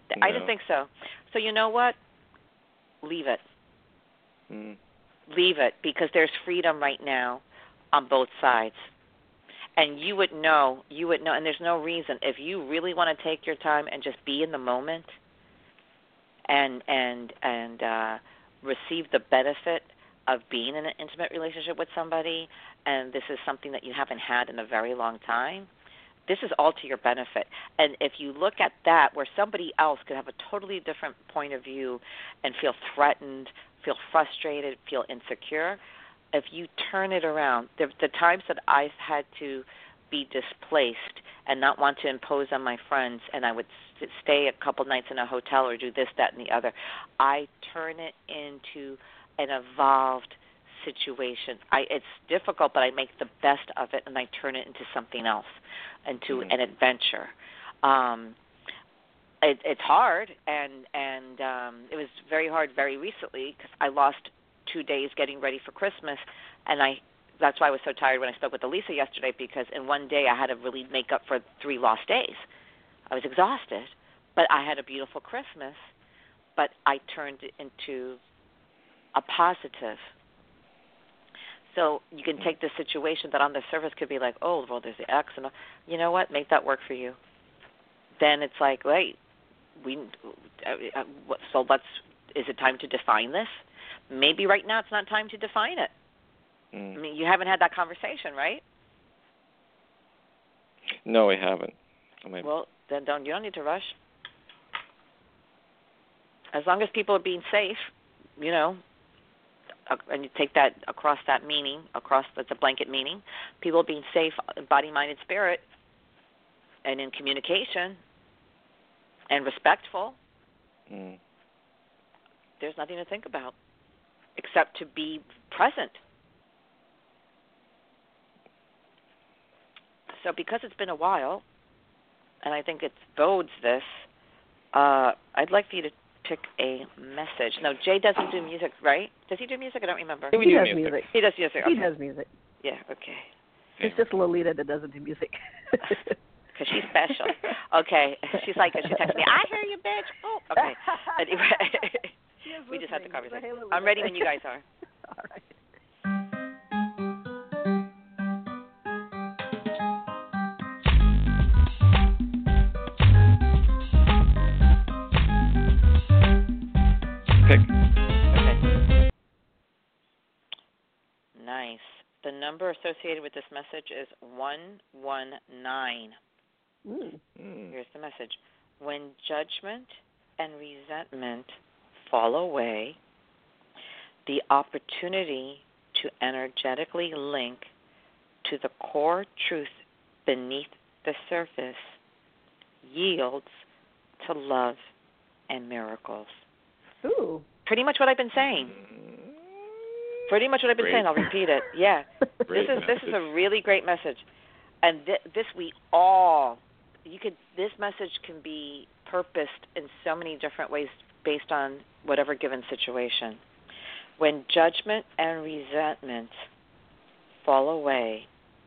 I didn't think so. So you know what? Leave it. Mm. Leave it, because there's freedom right now on both sides. And you would know, you would know, and there's no reason. If you really want to take your time and just be in the moment and and and uh, receive the benefit of being in an intimate relationship with somebody, and this is something that you haven't had in a very long time, this is all to your benefit. And if you look at that where somebody else could have a totally different point of view and feel threatened, feel frustrated, feel insecure, if you turn it around, the, the times that I've had to be displaced and not want to impose on my friends, and I would st- stay a couple nights in a hotel or do this, that, and the other, I turn it into an evolved situation. I, it's difficult, but I make the best of it, and I turn it into something else, into mm-hmm. an adventure. Um, it, it's hard, and and um, it was very hard very recently because I lost two days getting ready for Christmas, and I that's why I was so tired when I spoke with Elisa yesterday, because in one day I had to really make up for three lost days. I was exhausted, but I had a beautiful Christmas, but I turned it into a positive. So you can take this situation that on the surface could be like, oh, well, there's the X, and you know what? Make that work for you. Then it's like, wait, we uh, so let's. Is it time to define this? Maybe right now it's not time to define it. Mm. I mean, you haven't had that conversation, right? No, we haven't. I mean, well, then don't you don't need to rush. As long as people are being safe, you know, and you take that across that meaning, across that's a blanket meaning, people being safe, body, mind, and spirit, and in communication, and respectful, mm. there's nothing to think about except to be present. So because it's been a while, and I think it bodes this, uh, I'd like for you to pick a message. No, Jay doesn't do music, right? Does he do music? I don't remember. He, he does music. music. He does music. Okay. He does music. Yeah, okay. It's just Lolita that doesn't do music. Because she's special. Okay. She's like, she texts me, I hear you, bitch. Oh, okay. Anyway, we just had the conversation. Hey, I'm ready when you guys are. All right. Pick. Okay. Nice. The number associated with this message is one one nine. Mm. Here's the message. When judgment and resentment fall away, the opportunity to energetically link to the core truth beneath the surface yields to love and miracles. Ooh. Pretty much what I've been saying. Pretty much what I've been great. saying. I'll repeat it. Yeah. Great this is message. this is a really great message. And th- this we all you could this message can be purposed in so many different ways based on whatever given situation. When judgment and resentment fall away,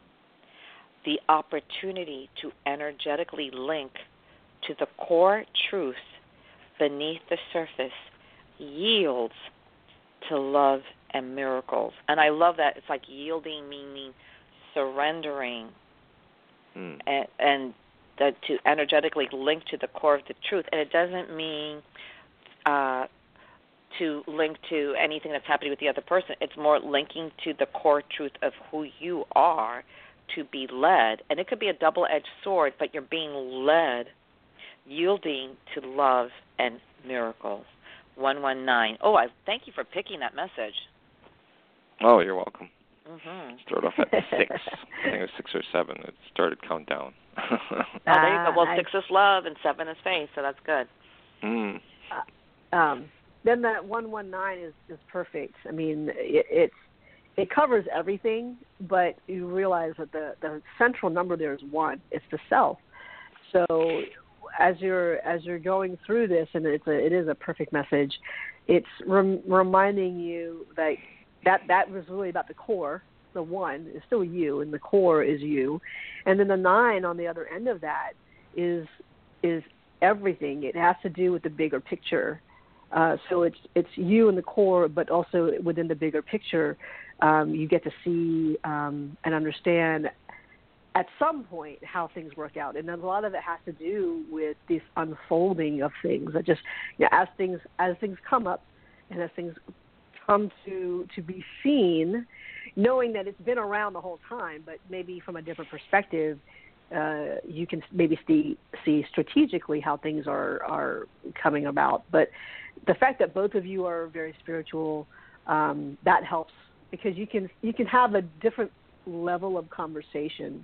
the opportunity to energetically link to the core truth beneath the surface yields to love and miracles. And I love that. It's like yielding, meaning surrendering, mm. and, and the, to energetically link to the core of the truth. And it doesn't mean uh, to link to anything that's happening with the other person. It's more linking to the core truth of who you are to be led. And it could be a double-edged sword, but you're being led, yielding to love and miracles. one one nine. Oh, I thank you for picking that message. Oh, you're welcome. Mm-hmm. Start off at six. I think it was six or seven. It started countdown. Oh, there you go. Well, six is love and seven is faith, so that's good. Mm. Uh, um, then that one one nine is, is perfect. I mean, it, it's it covers everything, but you realize that the, the central number there is one. It's the self. So as you're as you're going through this, and it's a, it is a perfect message, it's rem- reminding you that, that that was really about the core. The one is still you, and the core is you. And then the nine on the other end of that is is everything. It has to do with the bigger picture. Uh, so it's it's you in the core, but also within the bigger picture, um, you get to see um, and understand at some point how things work out. And a lot of it has to do with this unfolding of things. That just, you know, as things as things come up and as things come to to be seen, knowing that it's been around the whole time, but maybe from a different perspective, uh, you can maybe see see strategically how things are are coming about. But the fact that both of you are very spiritual, um, that helps, because you can you can have a different level of conversation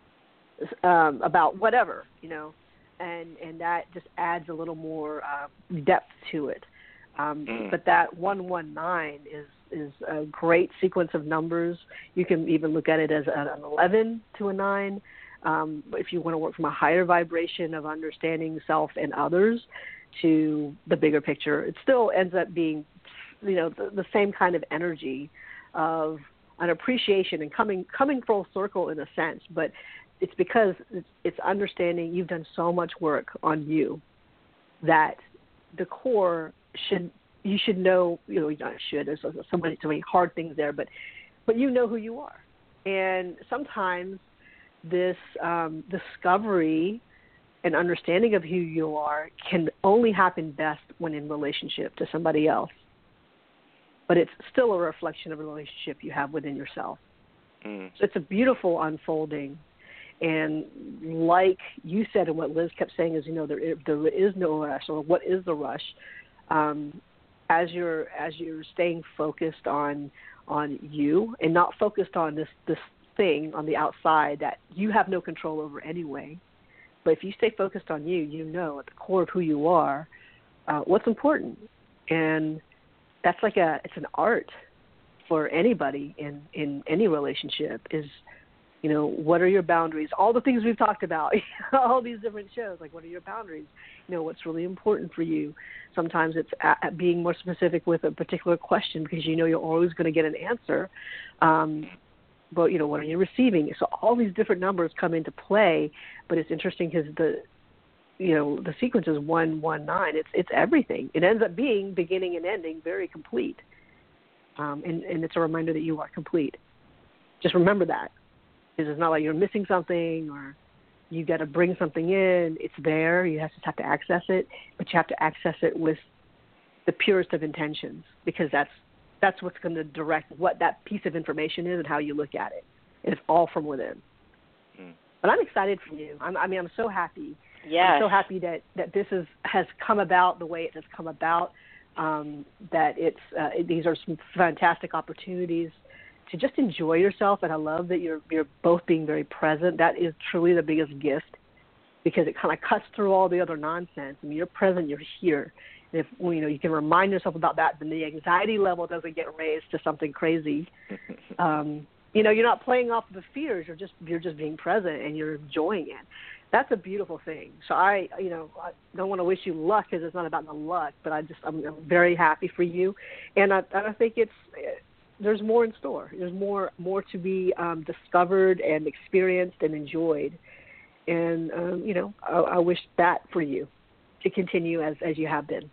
um, about whatever, you know, and and that just adds a little more uh, depth to it. Um, mm. But that one one nine is is a great sequence of numbers. You can even look at it as an eleven to a nine. Um, if you want to work from a higher vibration of understanding self and others to the bigger picture, it still ends up being, you know, the, the same kind of energy of an appreciation and coming coming full circle in a sense. But it's because it's, it's understanding you've done so much work on you that the core should you should know, you know, not should, there's so many, so many hard things there, but but you know who you are. And sometimes this um, discovery and understanding of who you are can only happen best when in relationship to somebody else. But it's still a reflection of a relationship you have within yourself. Mm. So it's a beautiful unfolding. And like you said, and what Liz kept saying is, you know, there there is no rush, or what is the rush? Um, as you're as you're staying focused on on you and not focused on this this thing on the outside that you have no control over anyway. But if you stay focused on you, you know at the core of who you are, uh, what's important. And that's like a, it's an art for anybody in, in any relationship is, you know, what are your boundaries? All the things we've talked about, all these different shows, like what are your boundaries? You know, what's really important for you? Sometimes it's at, at being more specific with a particular question because you know you're always going to get an answer. Um, but, you know, what are you receiving? So all these different numbers come into play, but it's interesting because the, you know, the sequence is one, one, nine. It's it's everything. It ends up being beginning and ending, very complete. Um, and, and it's a reminder that you are complete. Just remember that. Because it's not like you're missing something or you got to bring something in. It's there. You just have to access it, but you have to access it with the purest of intentions because that's that's what's going to direct what that piece of information is and how you look at it. And it's all from within. Mm. But I'm excited for you. I'm, I mean, I'm so happy. Yes. I'm so happy that, that this is, has come about the way it has come about, um, that it's uh, these are some fantastic opportunities to just enjoy yourself. And I love that you're you're both being very present. That is truly the biggest gift because it kind of cuts through all the other nonsense. I mean, you're present, you're here. And if, you know, you can remind yourself about that, then the anxiety level doesn't get raised to something crazy. Um, you know, you're not playing off the fears. You're just you're just being present and you're enjoying it. That's a beautiful thing. So I, you know, I don't want to wish you luck because it's not about the luck, but I just I'm, I'm very happy for you, and I, and I think it's there's more in store. There's more more to be um, discovered and experienced and enjoyed, and um, you know, I, I wish that for you to continue as as you have been.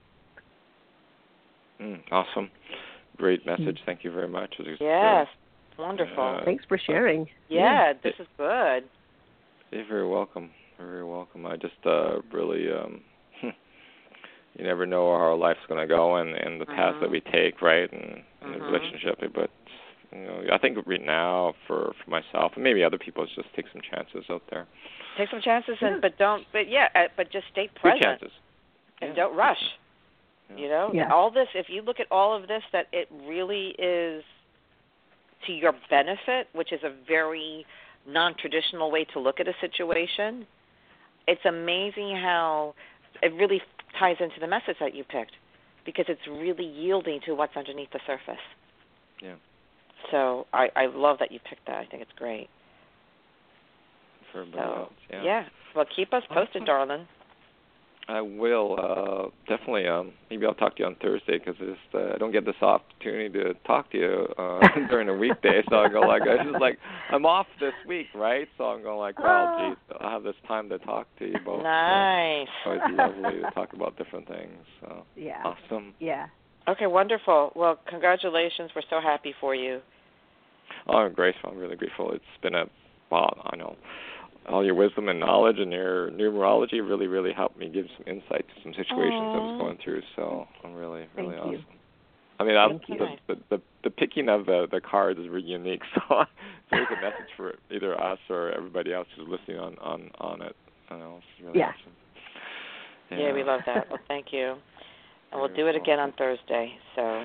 Mm, awesome, great message. Thank you very much. Yes, uh, wonderful. Uh, Thanks for sharing. Yeah, this is good. You're very welcome. Very welcome. I just uh, really, um, you never know how our life's going to go and, and the mm-hmm. path that we take, right, and, and mm-hmm. the relationship. But you know, I think right now for, for myself and maybe other people, is just take some chances out there. Take some chances, and but don't. But yeah, uh, but just stay present. Good chances. And yeah. don't rush. Yeah. You know, yeah. all this. If you look at all of this, that it really is to your benefit, which is a very non-traditional way to look at a situation. It's amazing how it really ties into the message that you picked because it's really yielding to what's underneath the surface. Yeah. So I, I love that you picked that. I think it's great. For everybody so, else, yeah. Yeah. Well, keep us posted, darling. I will uh, definitely. Um, maybe I'll talk to you on Thursday because uh, I don't get this opportunity to talk to you uh, during the weekday. So I go like, I just like, I'm off this week, right? So I'm going like, well, geez, I'll have this time to talk to you both. Nice. So it's lovely to talk about different things. So Yeah. awesome. Yeah. Okay, wonderful. Well, congratulations. We're so happy for you. Oh, I'm grateful. I'm really grateful. It's been a, well, I know. All your wisdom and knowledge and your numerology really, really helped me give some insight to some situations Aww. I was going through. So I'm really, really Thank awesome. You. I mean, I'm, you. the, the the the picking of the the cards is really unique. So there's a message for either us or everybody else who's listening on on on it. I know it's really yeah. awesome. Yeah. yeah, we love that. Well, thank you. And we'll do it again on Thursday. So.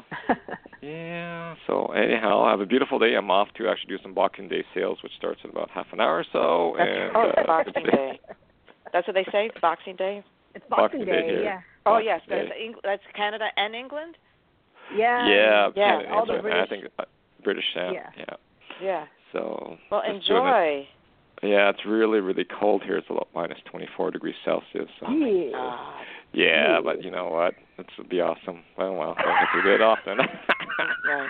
Yeah. So anyhow, have a beautiful day. I'm off to actually do some Boxing Day sales, which starts in about half an hour or so. That's, and, oh, uh, Boxing Day. That's what they say. Boxing Day. It's Boxing, Boxing Day. Day here. Yeah. Oh Boxing yes, Day. that's Eng- that's Canada and England. Yeah. Yeah. Yeah. Canada, All the England, British. I think uh, British. Yeah. Yeah. Yeah. Yeah. So. Well, just doing enjoy. it. Yeah, it's really, really cold here. It's about minus twenty-four degrees Celsius. So. Oh my God. Yeah, but you know what? This would be awesome. Well, well, don't get to do it often. Right.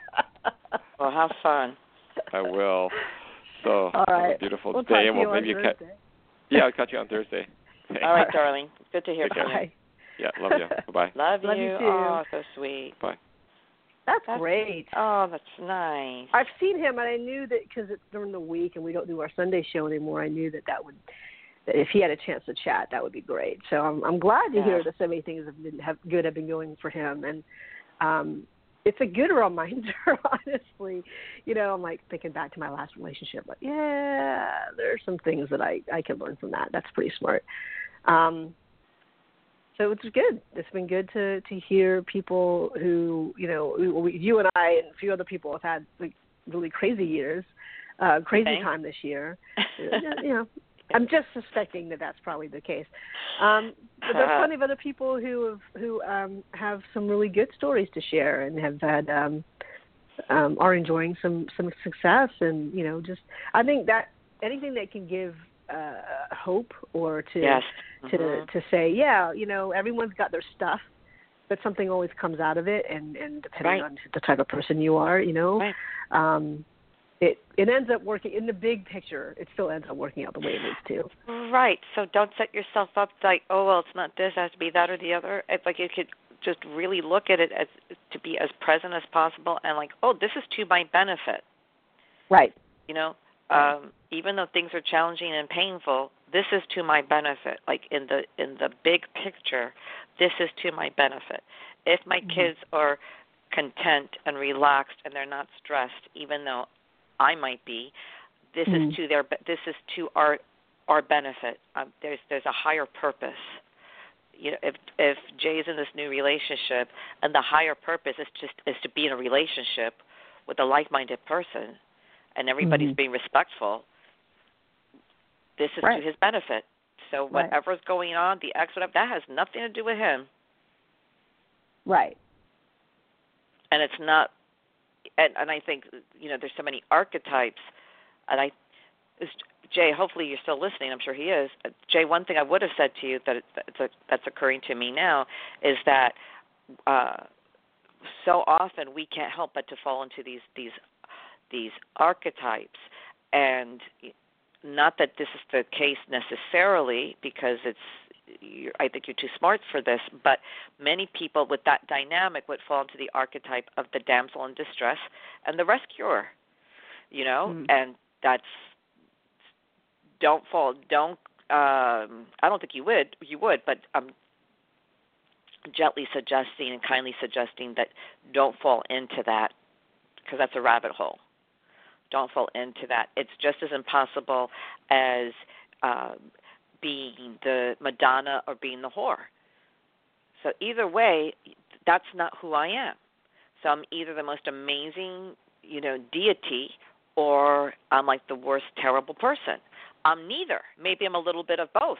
Well, have fun. I will. So, all right. have a beautiful we'll day. Talk to Well, you maybe on you can. Yeah, I'll catch you on Thursday. Okay. All right, darling. Good to hear Take from care. you. Yeah, love you. Bye-bye. Love, Love you. you too. Oh, so sweet. Bye. That's, That's great. Oh, that's nice. I've seen him, and I knew that because it's during the week and we don't do our Sunday show anymore. I knew that that would, that if he had a chance to chat, that would be great. So I'm I'm glad to Yeah. hear that so many things have been have good have been going for him, and um, it's a good reminder. Honestly, you know, I'm like thinking back to my last relationship. Like, yeah, there are some things that I I can learn from that. That's pretty smart. Um, So it's good. It's been good to, to hear people who, you know, we, you and I and a few other people have had like really crazy years, uh, crazy Thanks. time this year. You know, I'm just suspecting that that's probably the case. Um, but there's plenty of other people who have who um, have some really good stories to share and have had um, um, are enjoying some some success, and you know, just I think that anything that can give uh, hope or to yes. to mm-hmm. to say, yeah, you know, everyone's got their stuff, but something always comes out of it, and, and depending right. on the type of person you are, you know, right. um, it it ends up working in the big picture. It still ends up working out the way it needs to. Right. So don't set yourself up like, oh well, it's not this, it has to be that or the other. It's like you could just really look at it as to be as present as possible, and like, oh, this is to my benefit. Right. You know, um, even though things are challenging and painful, this is to my benefit. Like in the in the big picture, this is to my benefit. If my mm-hmm. kids are content and relaxed and they're not stressed, even though I might be, this mm-hmm. is to their this is to our our benefit. Um, there's there's a higher purpose. You know, if if Jay's in this new relationship and the higher purpose is just is to be in a relationship with a like-minded person, and everybody's mm-hmm. being respectful, this is right. to his benefit. So whatever's right. going on, the ex, whatever, that has nothing to do with him. Right. And it's not, and, and I think, you know, there's so many archetypes, and I, Jay, hopefully you're still listening. I'm sure he is. Jay, one thing I would have said to you that it's, that's occurring to me now is that uh, so often we can't help but to fall into these these these archetypes, and not that this is the case necessarily, because it's you're, I think you're too smart for this, but many people with that dynamic would fall into the archetype of the damsel in distress and the rescuer, you know, mm. and that's don't fall don't um, I don't think you would you would, but I'm gently suggesting and kindly suggesting that don't fall into that, because that's a rabbit hole. Don't fall into that. It's just as impossible as uh, being the Madonna or being the whore. So either way, that's not who I am. So I'm either the most amazing, you know, deity, or I'm like the worst, terrible person. I'm neither. Maybe I'm a little bit of both.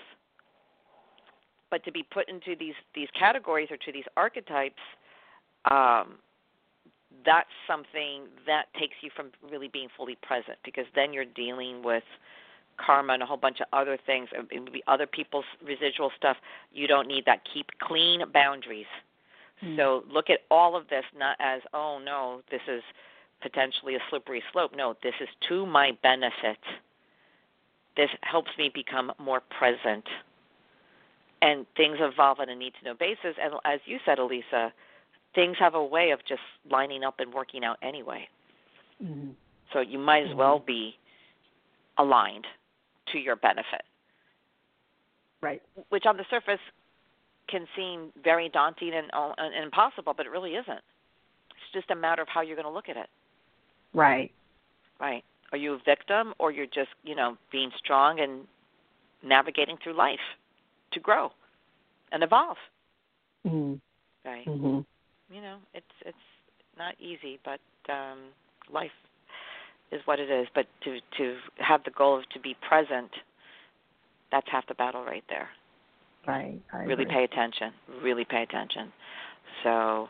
But to be put into these, these categories or to these archetypes, um, that's something that takes you from really being fully present, because then you're dealing with karma and a whole bunch of other things, maybe other people's residual stuff. You don't need that. Keep clean boundaries. Mm. So look at all of this not as, oh, no, this is potentially a slippery slope. No, this is to my benefit. This helps me become more present. And things evolve on a need-to-know basis. And as you said, Elisa, things have a way of just lining up and working out anyway. Mm-hmm. So you might as mm-hmm. well be aligned to your benefit. Right. Which on the surface can seem very daunting and, and impossible, but it really isn't. It's just a matter of how you're going to look at it. Right. Right. Are you a victim, or you're just, you know, being strong and navigating through life to grow and evolve? Mm-hmm. Right. Mm-hmm. You know, it's it's not easy, but um, life is what it is. But to to have the goal of to be present, that's half the battle right there. Right. I really agree. pay attention. Really pay attention. So,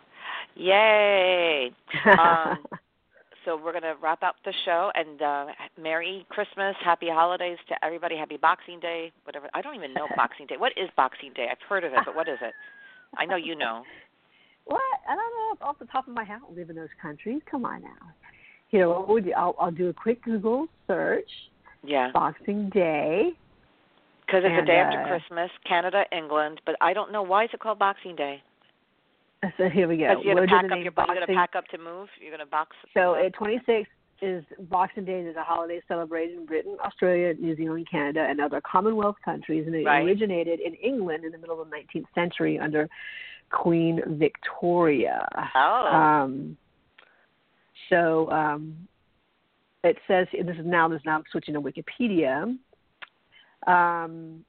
yay. Um, so we're going to wrap up the show, and uh, Merry Christmas, Happy Holidays to everybody, Happy Boxing Day, whatever. I don't even know Boxing Day. What is Boxing Day? I've heard of it, but what is it? I know you know. What? I don't know off the top of my head. I live in those countries. Come on now. Here, what would you, I'll, I'll do a quick Google search. Yeah. Boxing Day. Because it's and, the day after uh, Christmas, Canada, England, but I don't know. Why is it called Boxing Day? So here we go. Because you're going to pack up your, you're going to pack up to move. You're going to box. So at twenty-sixth is Boxing Day. Is a holiday celebrated in Britain, Australia, New Zealand, Canada, and other Commonwealth countries, and it right. originated in England in the middle of the nineteenth century under Queen Victoria. Oh. Um, so um, it says, and this is now this is now switching to Wikipedia. Um,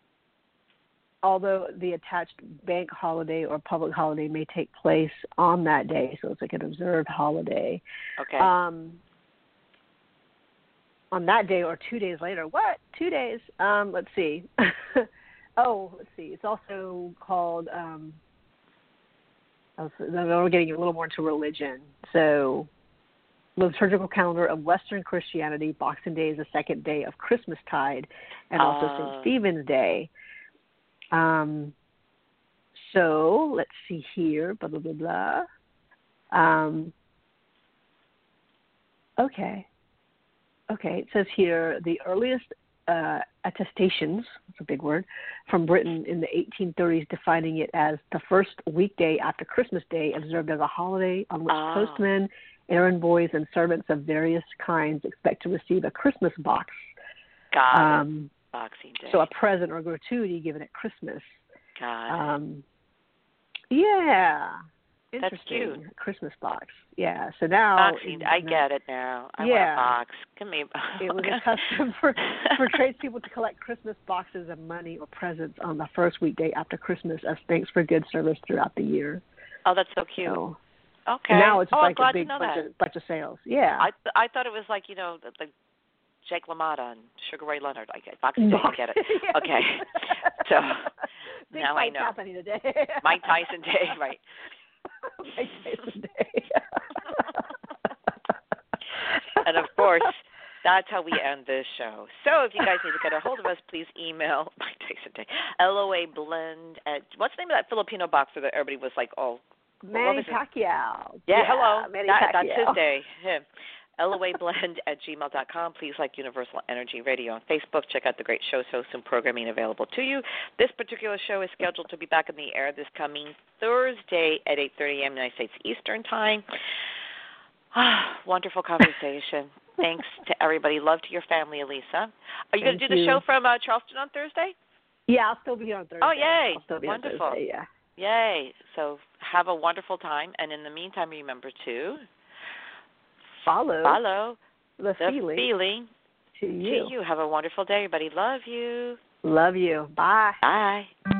although the attached bank holiday or public holiday may take place on that day, so it's like an observed holiday. Okay. Um, on that day or two days later. What? Two days? Um, let's see. oh, let's see. It's also called, um, now we're getting a little more into religion. So, liturgical calendar of Western Christianity, Boxing Day is the second day of Christmastide, and also uh. Saint Stephen's Day. Um, so let's see here, blah blah blah blah. Um, okay, okay. It says here the earliest uh, attestations, that's a big word, from Britain in the eighteen thirties, defining it as the first weekday after Christmas Day, observed as a holiday on which oh. postmen, errand boys, and servants of various kinds expect to receive a Christmas box. Got um, it. Boxing Day. So a present or gratuity given at Christmas. Got um, it. Yeah. That's Interesting. cute. Christmas box. Yeah. So now. Boxing. I get it now. I yeah. want a box. Give me a box. It was a custom for, for tradespeople to collect Christmas boxes of money or presents on the first weekday after Christmas as thanks for good service throughout the year. Oh, that's so cute. So, okay. And now it's oh, like I'm glad a big to know bunch that. of, bunch of sales. Yeah. I th- I thought it was like, you know, like Jake LaMotta and Sugar Ray Leonard. I get Boxing Day. I get it. yeah. Okay. So big now I know. Happening today. Mike Tyson Day, right? Mike Tyson Day. And of course, that's how we end this show. So if you guys need to get a hold of us, please email Mike Tyson Day, L O A blend at, what's the name of that Filipino boxer that everybody was like, oh, Manny Pacquiao. Yeah, yeah, hello. Manny That, Pacquiao. that's his day. Him. L O A blend at gmail dot com. Please like Universal Energy Radio on Facebook. Check out the great shows, hosts, and programming available to you. This particular show is scheduled to be back in the air this coming Thursday at eight thirty a.m. United States Eastern Time. Ah, wonderful conversation. Thanks to everybody. Love to your family, Elisa. Are you going to do the you. show from uh, Charleston on Thursday? Yeah, I'll still be here on Thursday. Oh, yay. I'll still be Wonderful. On Thursday, yeah. Yay. So have a wonderful time. And in the meantime, remember to follow, follow the, the feeling, feeling to you. To you. Have a wonderful day, everybody. Love you. Love you. Bye. Bye.